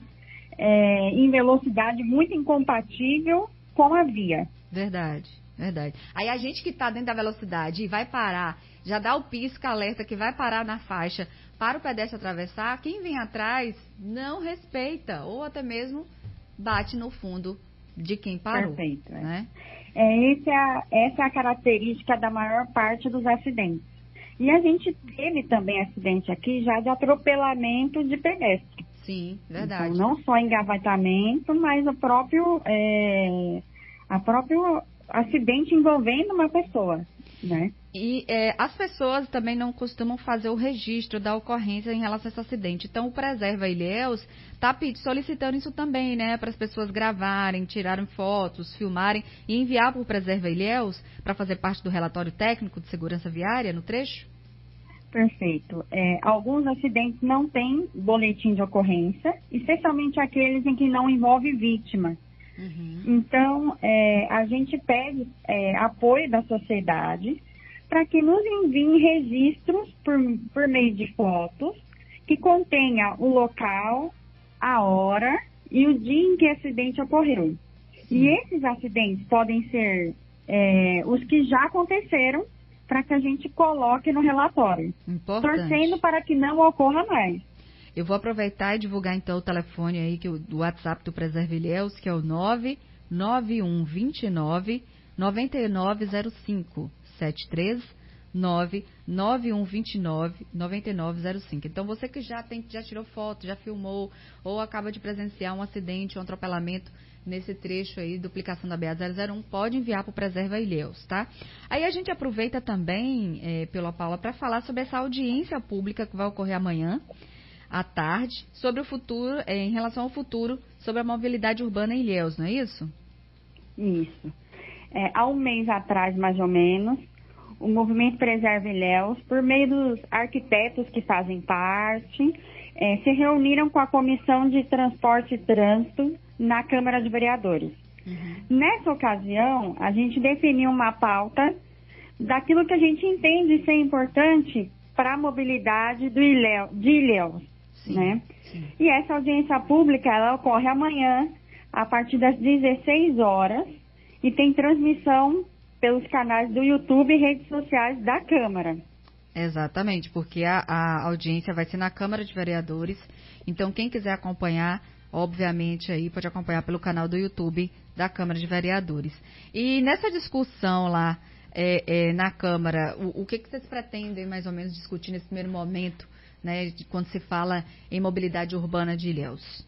é, em velocidade muito incompatível com a via. Verdade, verdade. Aí a gente que está dentro da velocidade e vai parar, já dá o pisca-alerta que vai parar na faixa para o pedestre atravessar, quem vem atrás não respeita ou até mesmo bate no fundo de quem parou. Perfeito. É. Né? É, esse é a, essa é a característica da maior parte dos acidentes. E a gente teve também acidente aqui já de atropelamento de pedestre. Sim, verdade. Então, não só engavatamento, mas o próprio, é, a próprio acidente envolvendo uma pessoa, né? E é, as pessoas também não costumam fazer o registro da ocorrência em relação a esse acidente. Então, o Preserva Ilhéus está solicitando isso também, né? Para as pessoas gravarem, tirarem fotos, filmarem e enviar para o Preserva Ilhéus para fazer parte do relatório técnico de segurança viária no trecho? Perfeito. É, alguns acidentes não têm boletim de ocorrência, especialmente aqueles em que não envolve vítima. Uhum. Então, é, a gente pede é, apoio da sociedade para que nos enviem registros por, por meio de fotos que contenha o local, a hora e o dia em que o acidente ocorreu. Sim. E esses acidentes podem ser é, os que já aconteceram para que a gente coloque no relatório. Importante. Torcendo para que não ocorra mais. Eu vou aproveitar e divulgar então o telefone aí, que o, do WhatsApp do Preserva Ilhéus, que é o nove nove um dois nove nove nove zero cinco. sete três nove nove um dois nove nove nove zero cinco. Então, você que já, tem, já tirou foto, já filmou, ou acaba de presenciar um acidente, um atropelamento nesse trecho aí, duplicação da B A zero zero um, pode enviar para o Preserva Ilhéus, tá? Aí a gente aproveita também, é, pela Paula, para falar sobre essa audiência pública que vai ocorrer amanhã, à tarde, sobre o futuro, é, em relação ao futuro, sobre a mobilidade urbana em Ilhéus, não é isso? Isso. É, há um mês atrás, mais ou menos, o Movimento Preserva Ilhéus, por meio dos arquitetos que fazem parte, é, se reuniram com a Comissão de Transporte e Trânsito na Câmara de Vereadores. Uhum. Nessa ocasião, a gente definiu uma pauta daquilo que a gente entende ser importante para a mobilidade do Ilhéus, de Ilhéus. Sim, né? Sim. E essa audiência pública, ela ocorre amanhã, a partir das dezesseis horas, e tem transmissão pelos canais do YouTube e redes sociais da Câmara. Exatamente, porque a, a audiência vai ser na Câmara de Vereadores, então quem quiser acompanhar, obviamente, aí pode acompanhar pelo canal do YouTube da Câmara de Vereadores. E nessa discussão lá é, é, na Câmara, o, o que, que vocês pretendem mais ou menos discutir nesse primeiro momento, né, de quando se fala em mobilidade urbana de Ilhéus?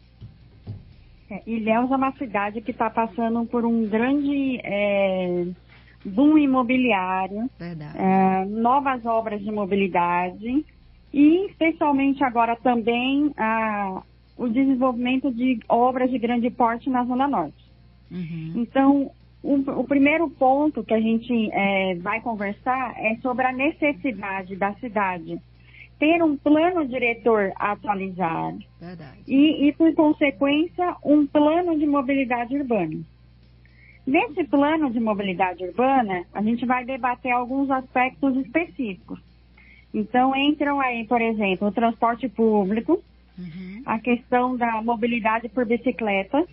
É, Ilhéus é uma cidade que está passando por um grande é, boom imobiliário, é, novas obras de mobilidade e, especialmente agora também, a, o desenvolvimento de obras de grande porte na Zona Norte. Uhum. Então, o, o primeiro ponto que a gente é, vai conversar é sobre a necessidade da cidade ter um plano diretor atualizado e, e, por consequência, um plano de mobilidade urbana. Nesse plano de mobilidade urbana, a gente vai debater alguns aspectos específicos. Então, entram aí, por exemplo, o transporte público, uhum. a questão da mobilidade por bicicleta,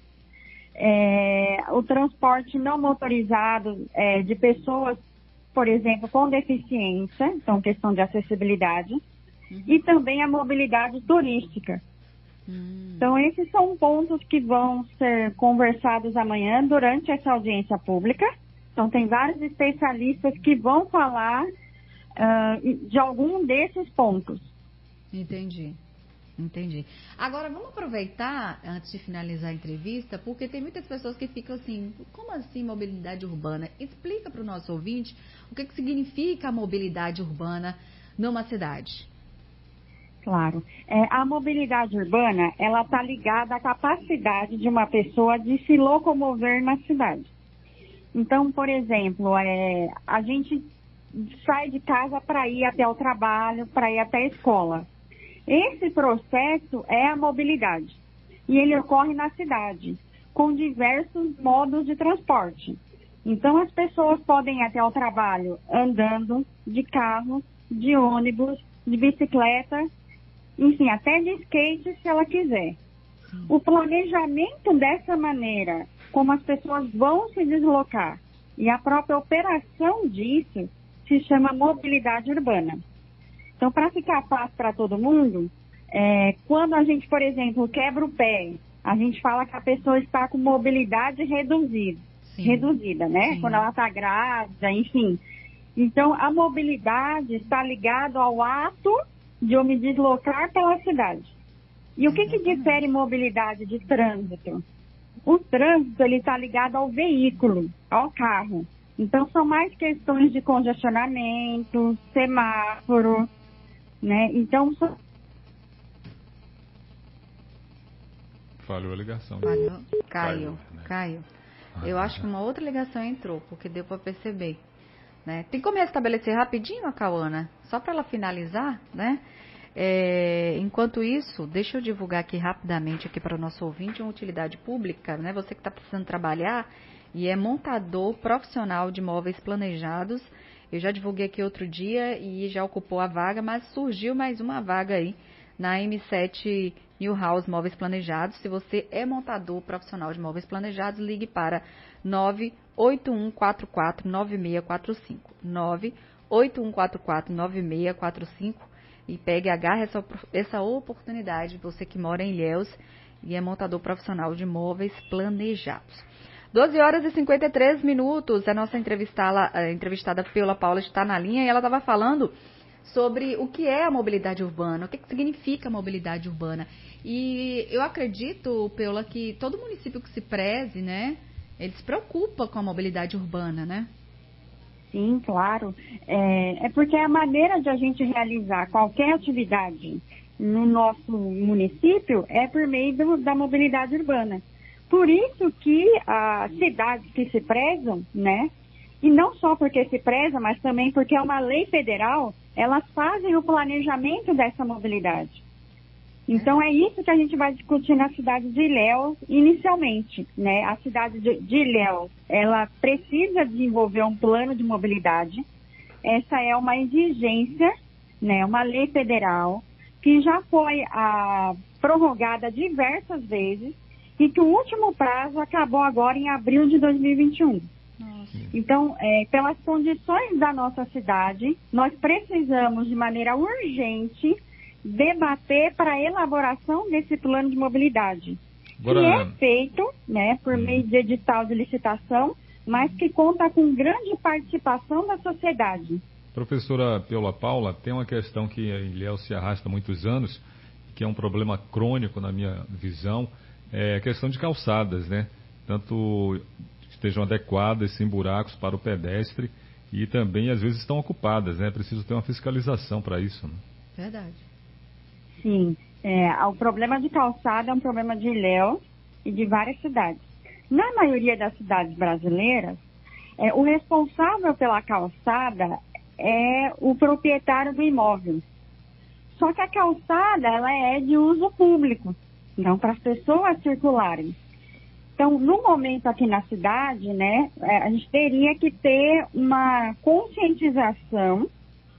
é, o transporte não motorizado é, de pessoas, por exemplo, com deficiência, então questão de acessibilidade, uhum. e também a mobilidade turística. Uhum. Então, esses são pontos que vão ser conversados amanhã durante essa audiência pública. Então, tem vários especialistas que vão falar uh, de algum desses pontos. Entendi. Entendi. Agora, vamos aproveitar, antes de finalizar a entrevista, porque tem muitas pessoas que ficam assim, como assim mobilidade urbana? Explica para o nosso ouvinte o que, que significa a mobilidade urbana numa cidade. Claro. É, a mobilidade urbana, ela está ligada à capacidade de uma pessoa de se locomover na cidade. Então, por exemplo, é, a gente sai de casa para ir até o trabalho, para ir até a escola. Esse processo é a mobilidade e ele ocorre na cidade, com diversos modos de transporte. Então, as pessoas podem ir até o trabalho andando, de carro, de ônibus, de bicicleta, enfim, até de skate, se ela quiser. O planejamento dessa maneira, como as pessoas vão se deslocar, e a própria operação disso, se chama mobilidade urbana. Então, para ficar fácil para todo mundo, é, quando a gente, por exemplo, quebra o pé, a gente fala que a pessoa está com mobilidade reduzida, Sim. reduzida, né? Sim. Quando ela está grávida, enfim. Então, a mobilidade está ligada ao ato de eu me deslocar pela cidade. E o que, que difere mobilidade de trânsito? o trânsito ele está ligado ao veículo, ao carro. Então, são mais questões de congestionamento, semáforo, né? Então, são... Falhou a ligação. Falhou. Caiu, Caiu, né? caiu. Ah, Eu tá. acho que uma outra ligação entrou, porque deu para perceber. Né? Tem como restabelecer rapidinho a Cauana, só para ela finalizar, né? É, enquanto isso, deixa eu divulgar aqui rapidamente aqui para o nosso ouvinte uma utilidade pública, né? Você que está precisando trabalhar e é montador profissional de móveis planejados. Eu já divulguei aqui outro dia e já ocupou a vaga, mas surgiu mais uma vaga aí na M sete Newhouse Móveis Planejados. Se você é montador profissional de móveis planejados, ligue para nove oito um quatro quatro nove seis quatro cinco. nove oito um quatro quatro nove seis quatro cinco e pegue, agarre essa, essa oportunidade, você que mora em Ilhéus e é montador profissional de móveis planejados. doze horas e cinquenta e três minutos, a nossa entrevistada, a entrevistada Paula Paula está na linha e ela estava falando sobre o que é a mobilidade urbana, o que, que significa a mobilidade urbana. E eu acredito, Paula, que todo município que se preze, né, ele se preocupa com a mobilidade urbana, né? Sim, claro. É, é porque a maneira de a gente realizar qualquer atividade no nosso município é por meio do, da mobilidade urbana. Por isso que as cidades que se prezam, né, e não só porque se preza, mas também porque é uma lei federal, elas fazem o planejamento dessa mobilidade. Então, é isso que a gente vai discutir na cidade de Ilhéus inicialmente, né? A cidade de, de Ilhéus, ela precisa desenvolver um plano de mobilidade. Essa é uma exigência, né? Uma lei federal que já foi a, prorrogada diversas vezes e que o último prazo acabou agora em abril de dois mil e vinte e um. Nossa. Então, é, pelas condições da nossa cidade, nós precisamos de maneira urgente debater para a elaboração desse plano de mobilidade, Agora, que é feito, né, por hum. meio de edital de licitação, mas que conta com grande participação da sociedade. Professora Paula Paula, tem uma questão que em Ilhéus se arrasta há muitos anos, que é um problema crônico na minha visão, é a questão de calçadas, né? Tanto estejam adequadas, sem buracos para o pedestre, e também às vezes estão ocupadas, né? Preciso ter uma fiscalização para isso, né? Verdade. Sim, é, o problema de calçada é um problema de Ilhéus e de várias cidades. Na maioria das cidades brasileiras, é, o responsável pela calçada é o proprietário do imóvel. Só que a calçada, ela é de uso público, então para as pessoas circularem. Então, no momento aqui na cidade, né, a gente teria que ter uma conscientização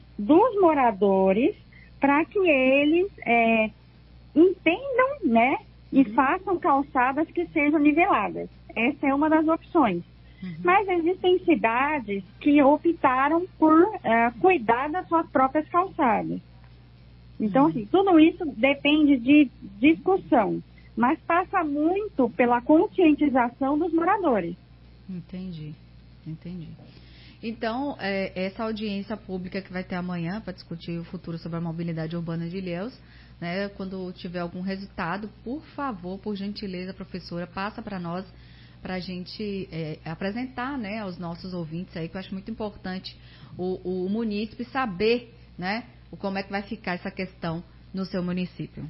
dos moradores para que eles é, entendam, né, e façam calçadas que sejam niveladas. Essa é uma das opções. Uhum. Mas existem cidades que optaram por é, cuidar das suas próprias calçadas. Então, uhum. assim, tudo isso depende de discussão, mas passa muito pela conscientização dos moradores. Entendi, entendi. Então, é, essa audiência pública que vai ter amanhã para discutir o futuro sobre a mobilidade urbana de Ilhéus, né, quando tiver algum resultado, por favor, por gentileza, professora, passa para nós, para a gente é, apresentar, né, aos nossos ouvintes aí, que eu acho muito importante o, o munícipe saber, né, o, como é que vai ficar essa questão no seu município.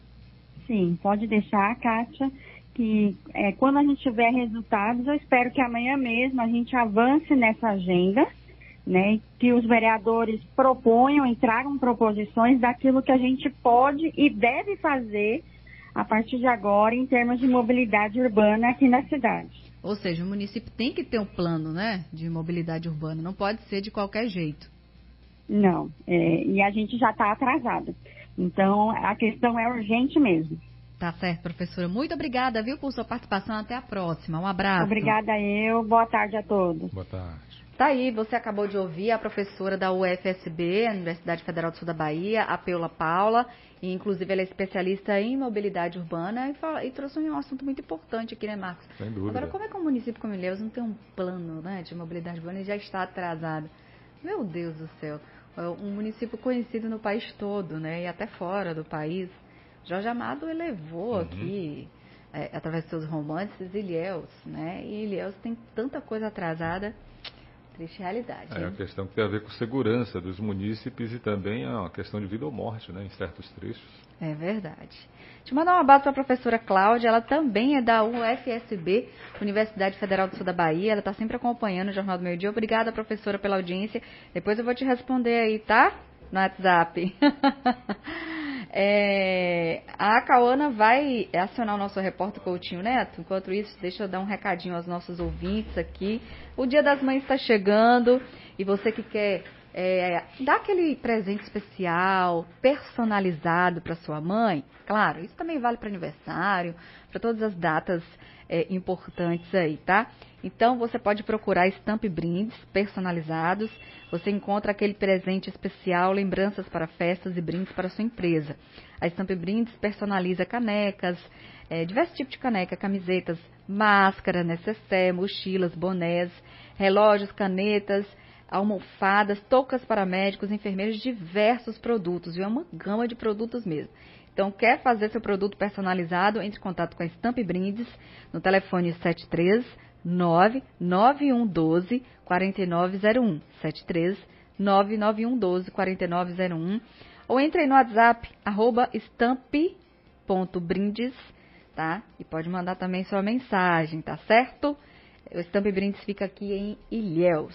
Sim, pode deixar, Kátia, que é, quando a gente tiver resultados, eu espero que amanhã mesmo a gente avance nessa agenda, né, que os vereadores proponham e tragam proposições daquilo que a gente pode e deve fazer a partir de agora em termos de mobilidade urbana aqui na cidade. Ou seja, o município tem que ter um plano, né, de mobilidade urbana, não pode ser de qualquer jeito. Não, é, e a gente já está atrasado. Então, a questão é urgente mesmo. Tá certo, professora. Muito obrigada, viu, por sua participação. Até a próxima. Um abraço. Obrigada eu. Boa tarde a todos. Boa tarde. Tá aí, você acabou de ouvir a professora da U F S B, a Universidade Federal do Sul da Bahia, a Paula Paula, e inclusive ela é especialista em mobilidade urbana e, fala, e trouxe um assunto muito importante aqui, né, Marcos? Sem dúvida. Agora, como é que um município como Ilhéus não tem um plano, né, de mobilidade urbana e já está atrasado? Meu Deus do céu. Um município conhecido no país todo, né, e até fora do país. Jorge Amado elevou uhum. aqui é, através dos seus romances, Ilhéus, né? E Ilhéus tem tanta coisa atrasada, triste realidade. É uma questão que tem a ver com segurança dos munícipes e também é uma questão de vida ou morte, né, em certos trechos. É verdade. Deixa eu mandar um abraço para a professora Cláudia, ela também é da U F S B, Universidade Federal do Sul da Bahia, ela está sempre acompanhando o Jornal do Meio Dia. Obrigada, professora, pela audiência. Depois eu vou te responder aí, tá? No WhatsApp. É, a Cauana vai acionar o nosso repórter Coutinho Neto. Enquanto isso, deixa eu dar um recadinho aos nossos ouvintes aqui. O Dia das Mães está chegando e você que quer é, dar aquele presente especial, personalizado para sua mãe, claro, isso também vale para aniversário, para todas as datas é, importantes aí, tá? Então, você pode procurar Stamp Brindes personalizados. Você encontra aquele presente especial, lembranças para festas e brindes para sua empresa. A Stamp Brindes personaliza canecas, é, diversos tipos de caneca, camisetas, máscara, necessaire, mochilas, bonés, relógios, canetas, almofadas, toucas para médicos, enfermeiros, diversos produtos. Viu? É uma gama de produtos mesmo. Então, quer fazer seu produto personalizado? Entre em contato com a Stamp Brindes no telefone sete três nove nove um um dois quatro nove zero um, sete três nove nove um um dois quatro nove zero um, ou entre aí no WhatsApp, arroba stamp.brindes, tá? E pode mandar também sua mensagem, tá certo? O Stamp Brindes fica aqui em Ilhéus.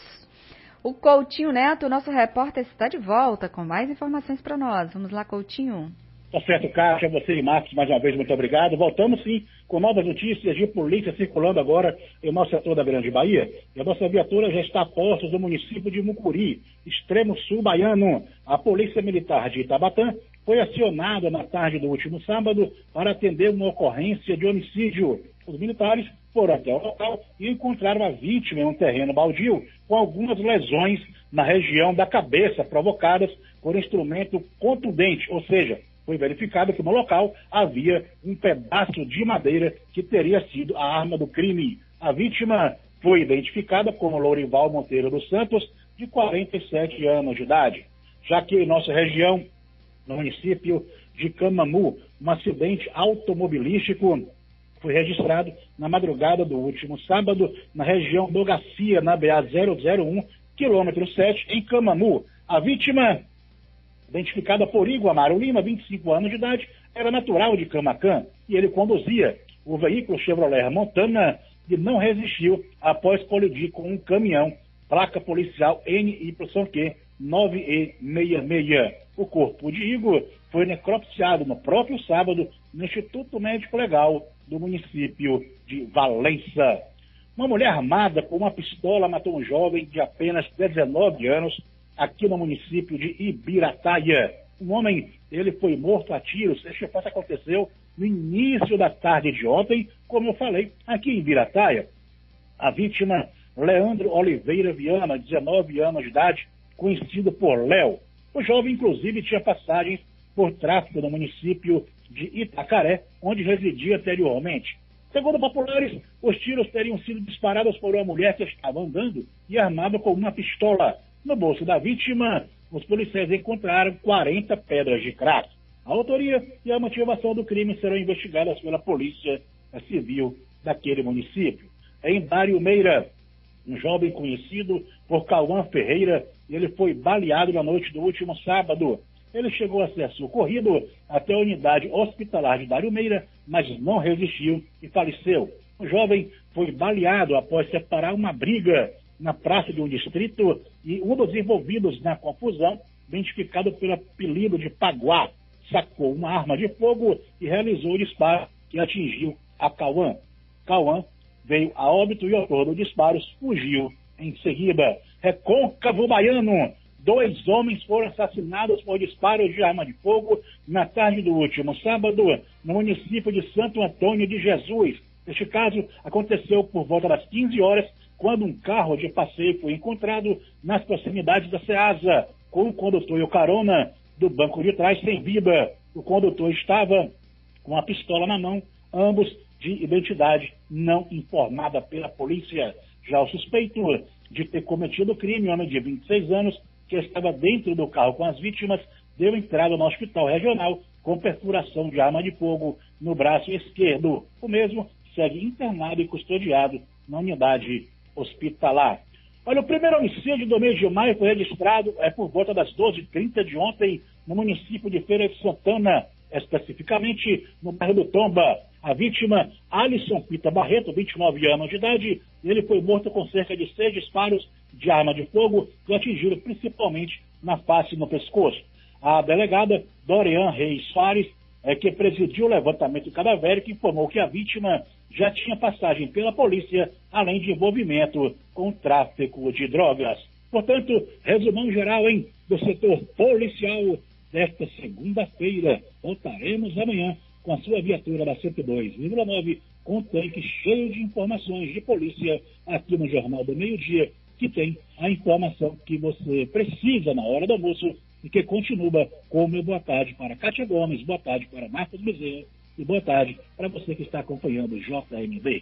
O Coutinho Neto, nosso repórter, está de volta com mais informações para nós. Vamos lá, Coutinho. Tá certo, Kátia, você e Marcos, mais uma vez, muito obrigado. Voltamos, sim, com novas notícias de polícia circulando agora em nosso setor da Grande Bahia. E a nossa viatura já está a postos do município de Mucuri, extremo sul baiano. A Polícia Militar de Itabatã foi acionada na tarde do último sábado para atender uma ocorrência de homicídio. Os militares foram até o local e encontraram a vítima em um terreno baldio com algumas lesões na região da cabeça provocadas por instrumento contundente, ou seja, foi verificado que no local havia um pedaço de madeira que teria sido a arma do crime. A vítima foi identificada como Lourival Monteiro dos Santos, de quarenta e sete anos de idade. Já que em nossa região, no município de Camamu, um acidente automobilístico foi registrado na madrugada do último sábado, na região do Garcia, na B A zero zero um, quilômetro sete, em Camamu. A vítima, identificada por Igor Amaro Lima, vinte e cinco anos de idade, era natural de Camacan e ele conduzia o veículo Chevrolet Montana e não resistiu após colidir com um caminhão, placa policial N Y Q nove E seis seis. O corpo de Igor foi necropsiado no próprio sábado no Instituto Médico Legal do município de Valença. Uma mulher armada com uma pistola matou um jovem de apenas dezenove anos aqui no município de Ibirataia. Um homem, ele foi morto a tiros. Este fato aconteceu no início da tarde de ontem, como eu falei, aqui em Ibirataia. A vítima, Leandro Oliveira Viana, dezenove anos de idade, conhecido por Léo. O jovem, inclusive, tinha passagens por tráfico no município de Itacaré, onde residia anteriormente. Segundo populares, os tiros teriam sido disparados por uma mulher que estava andando e armada com uma pistola. No bolso da vítima, os policiais encontraram quarenta pedras de crack. A autoria e a motivação do crime serão investigadas pela Polícia Civil daquele município. Em Dário Meira, um jovem conhecido por Cauã Ferreira, ele foi baleado na noite do último sábado. Ele chegou a ser socorrido até a unidade hospitalar de Dário Meira, mas não resistiu e faleceu. O jovem foi baleado após separar uma briga na praça de um distrito e um dos envolvidos na confusão, identificado pelo apelido de Paguá, sacou uma arma de fogo e realizou o disparo que atingiu a Cauã. Cauã veio a óbito e o autor dos disparos fugiu em seguida. Recôncavo Baiano, dois homens foram assassinados por disparos de arma de fogo na tarde do último sábado no município de Santo Antônio de Jesus. Este caso aconteceu por volta das quinze horas, quando um carro de passeio foi encontrado nas proximidades da Ceasa, com o condutor e o carona do banco de trás sem vida. O condutor estava com a pistola na mão, ambos de identidade não informada pela polícia. Já o suspeito de ter cometido o crime, homem de vinte e seis anos, que estava dentro do carro com as vítimas, deu entrada no hospital regional com perfuração de arma de fogo no braço esquerdo. O mesmo segue internado e custodiado na unidade hospitalar. Olha, o primeiro homicídio do mês de maio foi registrado é, por volta das doze e trinta de ontem no município de Feira de Santana, especificamente no bairro do Tomba. A vítima, Alisson Pita Barreto, vinte e nove anos de idade, ele foi morto com cerca de seis disparos de arma de fogo que atingiram principalmente na face e no pescoço. A delegada Dorian Reis Soares, é, que presidiu o levantamento cadavérico, informou que a vítima já tinha passagem pela polícia, além de envolvimento com o tráfico de drogas. Portanto, resumão geral, hein, do setor policial desta segunda-feira. Voltaremos amanhã com a sua viatura da cento e dois vírgula nove, com um tanque cheio de informações de polícia aqui no Jornal do Meio-Dia, que tem a informação que você precisa na hora do almoço e que continua com o meu boa tarde para Kátia Gomes, boa tarde para Marcos Bezerra e boa tarde para você que está acompanhando o J M B.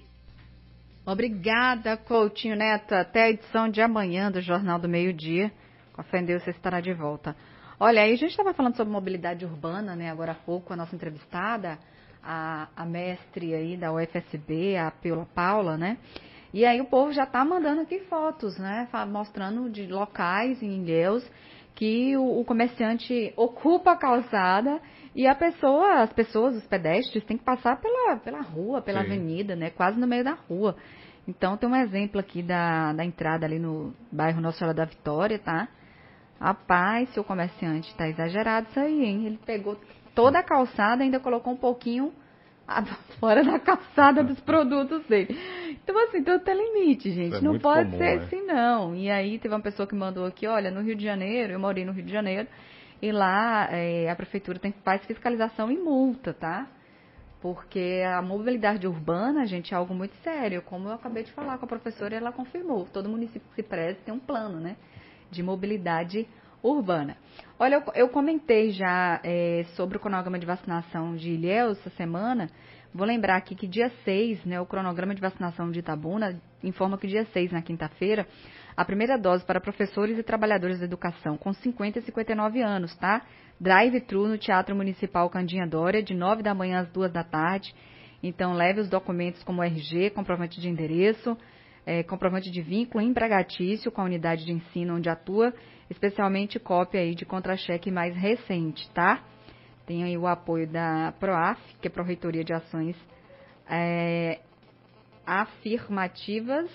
Obrigada, Coutinho Neto. Até a edição de amanhã do Jornal do Meio-Dia. Com a fé em Deus, você estará de volta. Olha, aí a gente estava falando sobre mobilidade urbana, né, agora há pouco, a nossa entrevistada, a, a mestre aí da U F S B, a Paula, né? E aí o povo já está mandando aqui fotos, né, mostrando de locais em Ilhéus que o, o comerciante ocupa a calçada e a pessoa, as pessoas, os pedestres, têm que passar pela, pela rua, pela Sim. avenida, né, quase no meio da rua. Então tem um exemplo aqui da, da entrada ali no bairro Nossa Senhora da Vitória, tá? Rapaz, seu comerciante, tá exagerado isso aí, hein? Ele pegou toda a calçada e ainda colocou um pouquinho fora da calçada dos produtos dele. Então, assim, tudo tem limite, gente. É não pode comum, ser né? assim, não. E aí, teve uma pessoa que mandou aqui, olha, no Rio de Janeiro, eu morei no Rio de Janeiro, e lá é, a prefeitura tem, faz fiscalização e multa, tá? Porque a mobilidade urbana, gente, é algo muito sério. Como eu acabei de falar com a professora, ela confirmou. Todo município que se preze tem um plano, né? De mobilidade urbana. Olha, eu, eu comentei já é, sobre o cronograma de vacinação de Ilhéus essa semana. Vou lembrar aqui que dia seis, né, o cronograma de vacinação de Itabuna informa que dia seis, na quinta-feira, a primeira dose para professores e trabalhadores da educação com cinquenta e cinquenta e nove anos, tá? Drive-thru no Teatro Municipal Candinha Dória, de nove da manhã às duas da tarde. Então, leve os documentos como R G, comprovante de endereço, É, comprovante de vínculo empregatício com a unidade de ensino onde atua, especialmente cópia aí de contra-cheque mais recente, tá? Tem aí o apoio da PROAF, que é Pró-Reitoria de Ações é, Afirmativas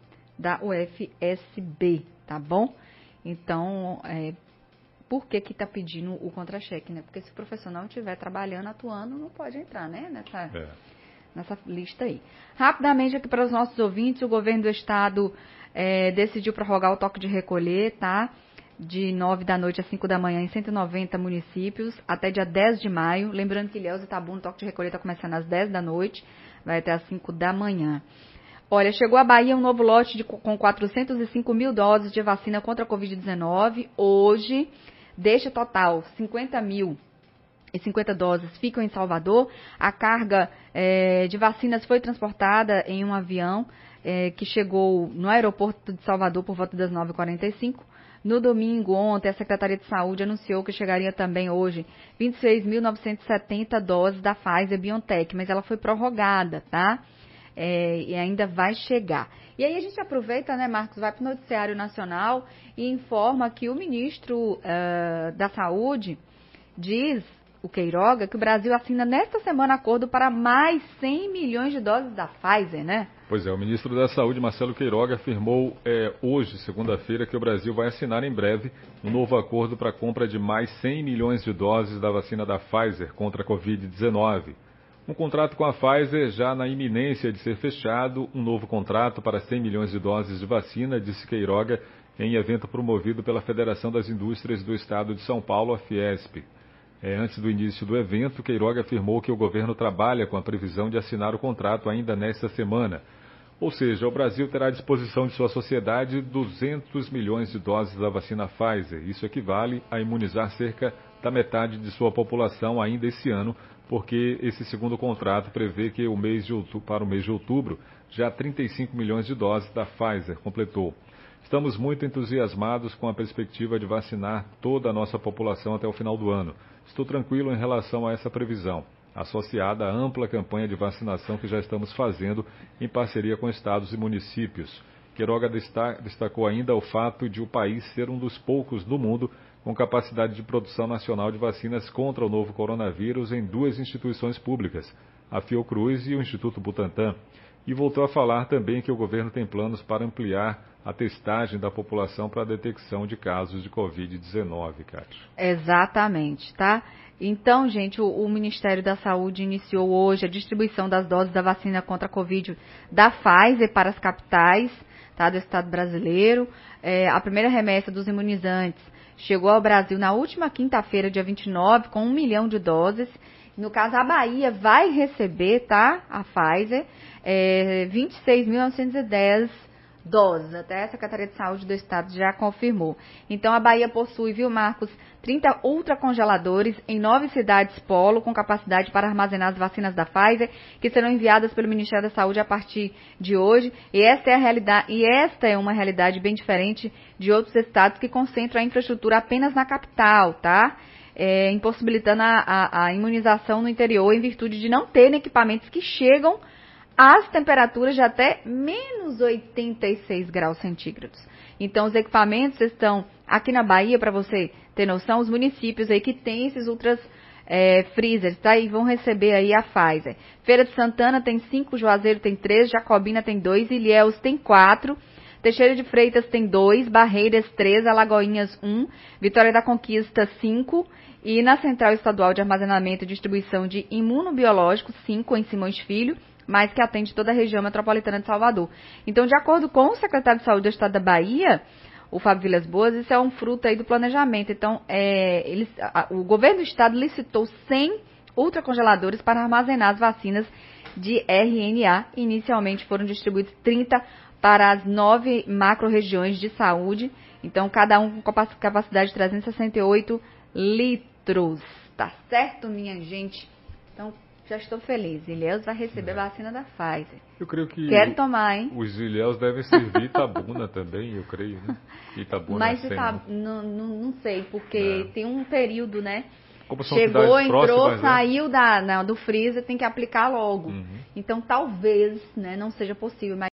da U F S B, tá bom? Então, é, por que que tá pedindo o contra-cheque, né? Porque se o professor não estiver trabalhando, atuando, não pode entrar, né? Nessa... É. nessa lista aí. Rapidamente aqui para os nossos ouvintes, o governo do estado é, decidiu prorrogar o toque de recolher, tá? De nove da noite às cinco da manhã em cento e noventa municípios, até dia dez de maio. Lembrando que Ilhéus e Itabuna, o toque de recolher está começando às dez da noite, vai até às cinco da manhã. Olha, chegou à Bahia um novo lote de, com quatrocentos e cinco mil doses de vacina contra a covid dezenove. Hoje, deste total, cinquenta mil e cinquenta doses ficam em Salvador. A carga é, de vacinas foi transportada em um avião é, que chegou no aeroporto de Salvador por volta das nove e quarenta e cinco. No domingo, ontem, a Secretaria de Saúde anunciou que chegaria também hoje vinte e seis mil novecentas e setenta doses da Pfizer-BioNTech, mas ela foi prorrogada, tá? É, e ainda vai chegar. E aí a gente aproveita, né, Marcos, vai para o Noticiário Nacional e informa que o ministro uh, da Saúde diz, o Queiroga, que o Brasil assina nesta semana acordo para mais cem milhões de doses da Pfizer, né? Pois é, o ministro da Saúde, Marcelo Queiroga, afirmou é, hoje, segunda-feira, que o Brasil vai assinar em breve um novo acordo para a compra de mais cem milhões de doses da vacina da Pfizer contra a covid dezenove. Um contrato com a Pfizer já na iminência de ser fechado, um novo contrato para cem milhões de doses de vacina, disse Queiroga, em evento promovido pela Federação das Indústrias do Estado de São Paulo, a Fiesp. É, antes do início do evento, Queiroga afirmou que o governo trabalha com a previsão de assinar o contrato ainda nesta semana. Ou seja, o Brasil terá à disposição de sua sociedade duzentos milhões de doses da vacina Pfizer. Isso equivale a imunizar cerca da metade de sua população ainda esse ano, porque esse segundo contrato prevê que o mês de outubro, para o mês de outubro já trinta e cinco milhões de doses da Pfizer, completou. Estamos muito entusiasmados com a perspectiva de vacinar toda a nossa população até o final do ano. Estou tranquilo em relação a essa previsão, associada à ampla campanha de vacinação que já estamos fazendo em parceria com estados e municípios. Queiroga destacou ainda o fato de o país ser um dos poucos do mundo com capacidade de produção nacional de vacinas contra o novo coronavírus em duas instituições públicas, a Fiocruz e o Instituto Butantan. E voltou a falar também que o governo tem planos para ampliar a testagem da população para a detecção de casos de covid dezenove, Kátia. Exatamente, tá? Então, gente, o, o Ministério da Saúde iniciou hoje a distribuição das doses da vacina contra a Covid da Pfizer para as capitais, tá, do Estado brasileiro. É, a primeira remessa dos imunizantes chegou ao Brasil na última quinta-feira, dia vinte e nove, com um milhão de doses. No caso, a Bahia vai receber, tá, a Pfizer, é, vinte e seis mil novecentos e dez doses. Até a Secretaria de Saúde do Estado já confirmou. Então, a Bahia possui, viu, Marcos, trinta ultracongeladores em nove cidades polo com capacidade para armazenar as vacinas da Pfizer, que serão enviadas pelo Ministério da Saúde a partir de hoje. E esta é a realidade, e esta é uma realidade bem diferente de outros estados que concentram a infraestrutura apenas na capital, tá? É, impossibilitando a, a, a imunização no interior em virtude de não terem equipamentos que chegam às temperaturas de até menos oitenta e seis graus centígrados. Então, os equipamentos estão aqui na Bahia, para você ter noção, os municípios aí que têm esses ultras é, freezers, tá? E vão receber aí a Pfizer. Feira de Santana tem cinco, Juazeiro tem três, Jacobina tem dois, Ilhéus tem quatro, Teixeira de Freitas tem dois, Barreiras três, Alagoinhas um, Vitória da Conquista cinco e na Central Estadual de Armazenamento e Distribuição de Imunobiológicos cinco em Simões Filho, mas que atende toda a região metropolitana de Salvador. Então, de acordo com o secretário de Saúde do Estado da Bahia, o Fábio Vilas Boas, isso é um fruto aí do planejamento. Então, é, eles, a, o governo do Estado licitou cem ultracongeladores para armazenar as vacinas de R N A. Inicialmente foram distribuídos trinta para as nove macro-regiões de saúde. Então, cada um com capacidade de trezentos e sessenta e oito litros. Tá certo, minha gente? Então, já estou feliz. Ilhéus vai receber a vacina da Pfizer. Eu creio que Quero tomar, hein? Os Ilhéus devem servir Itabuna também, eu creio, né? Itabuna Mas sem, Itab... né? não, não, não sei, porque é. tem um período, né? Como são Chegou, entrou, próximas, saiu né? da, na, do freezer, tem que aplicar logo. Uhum. Então, talvez, né, não seja possível, mas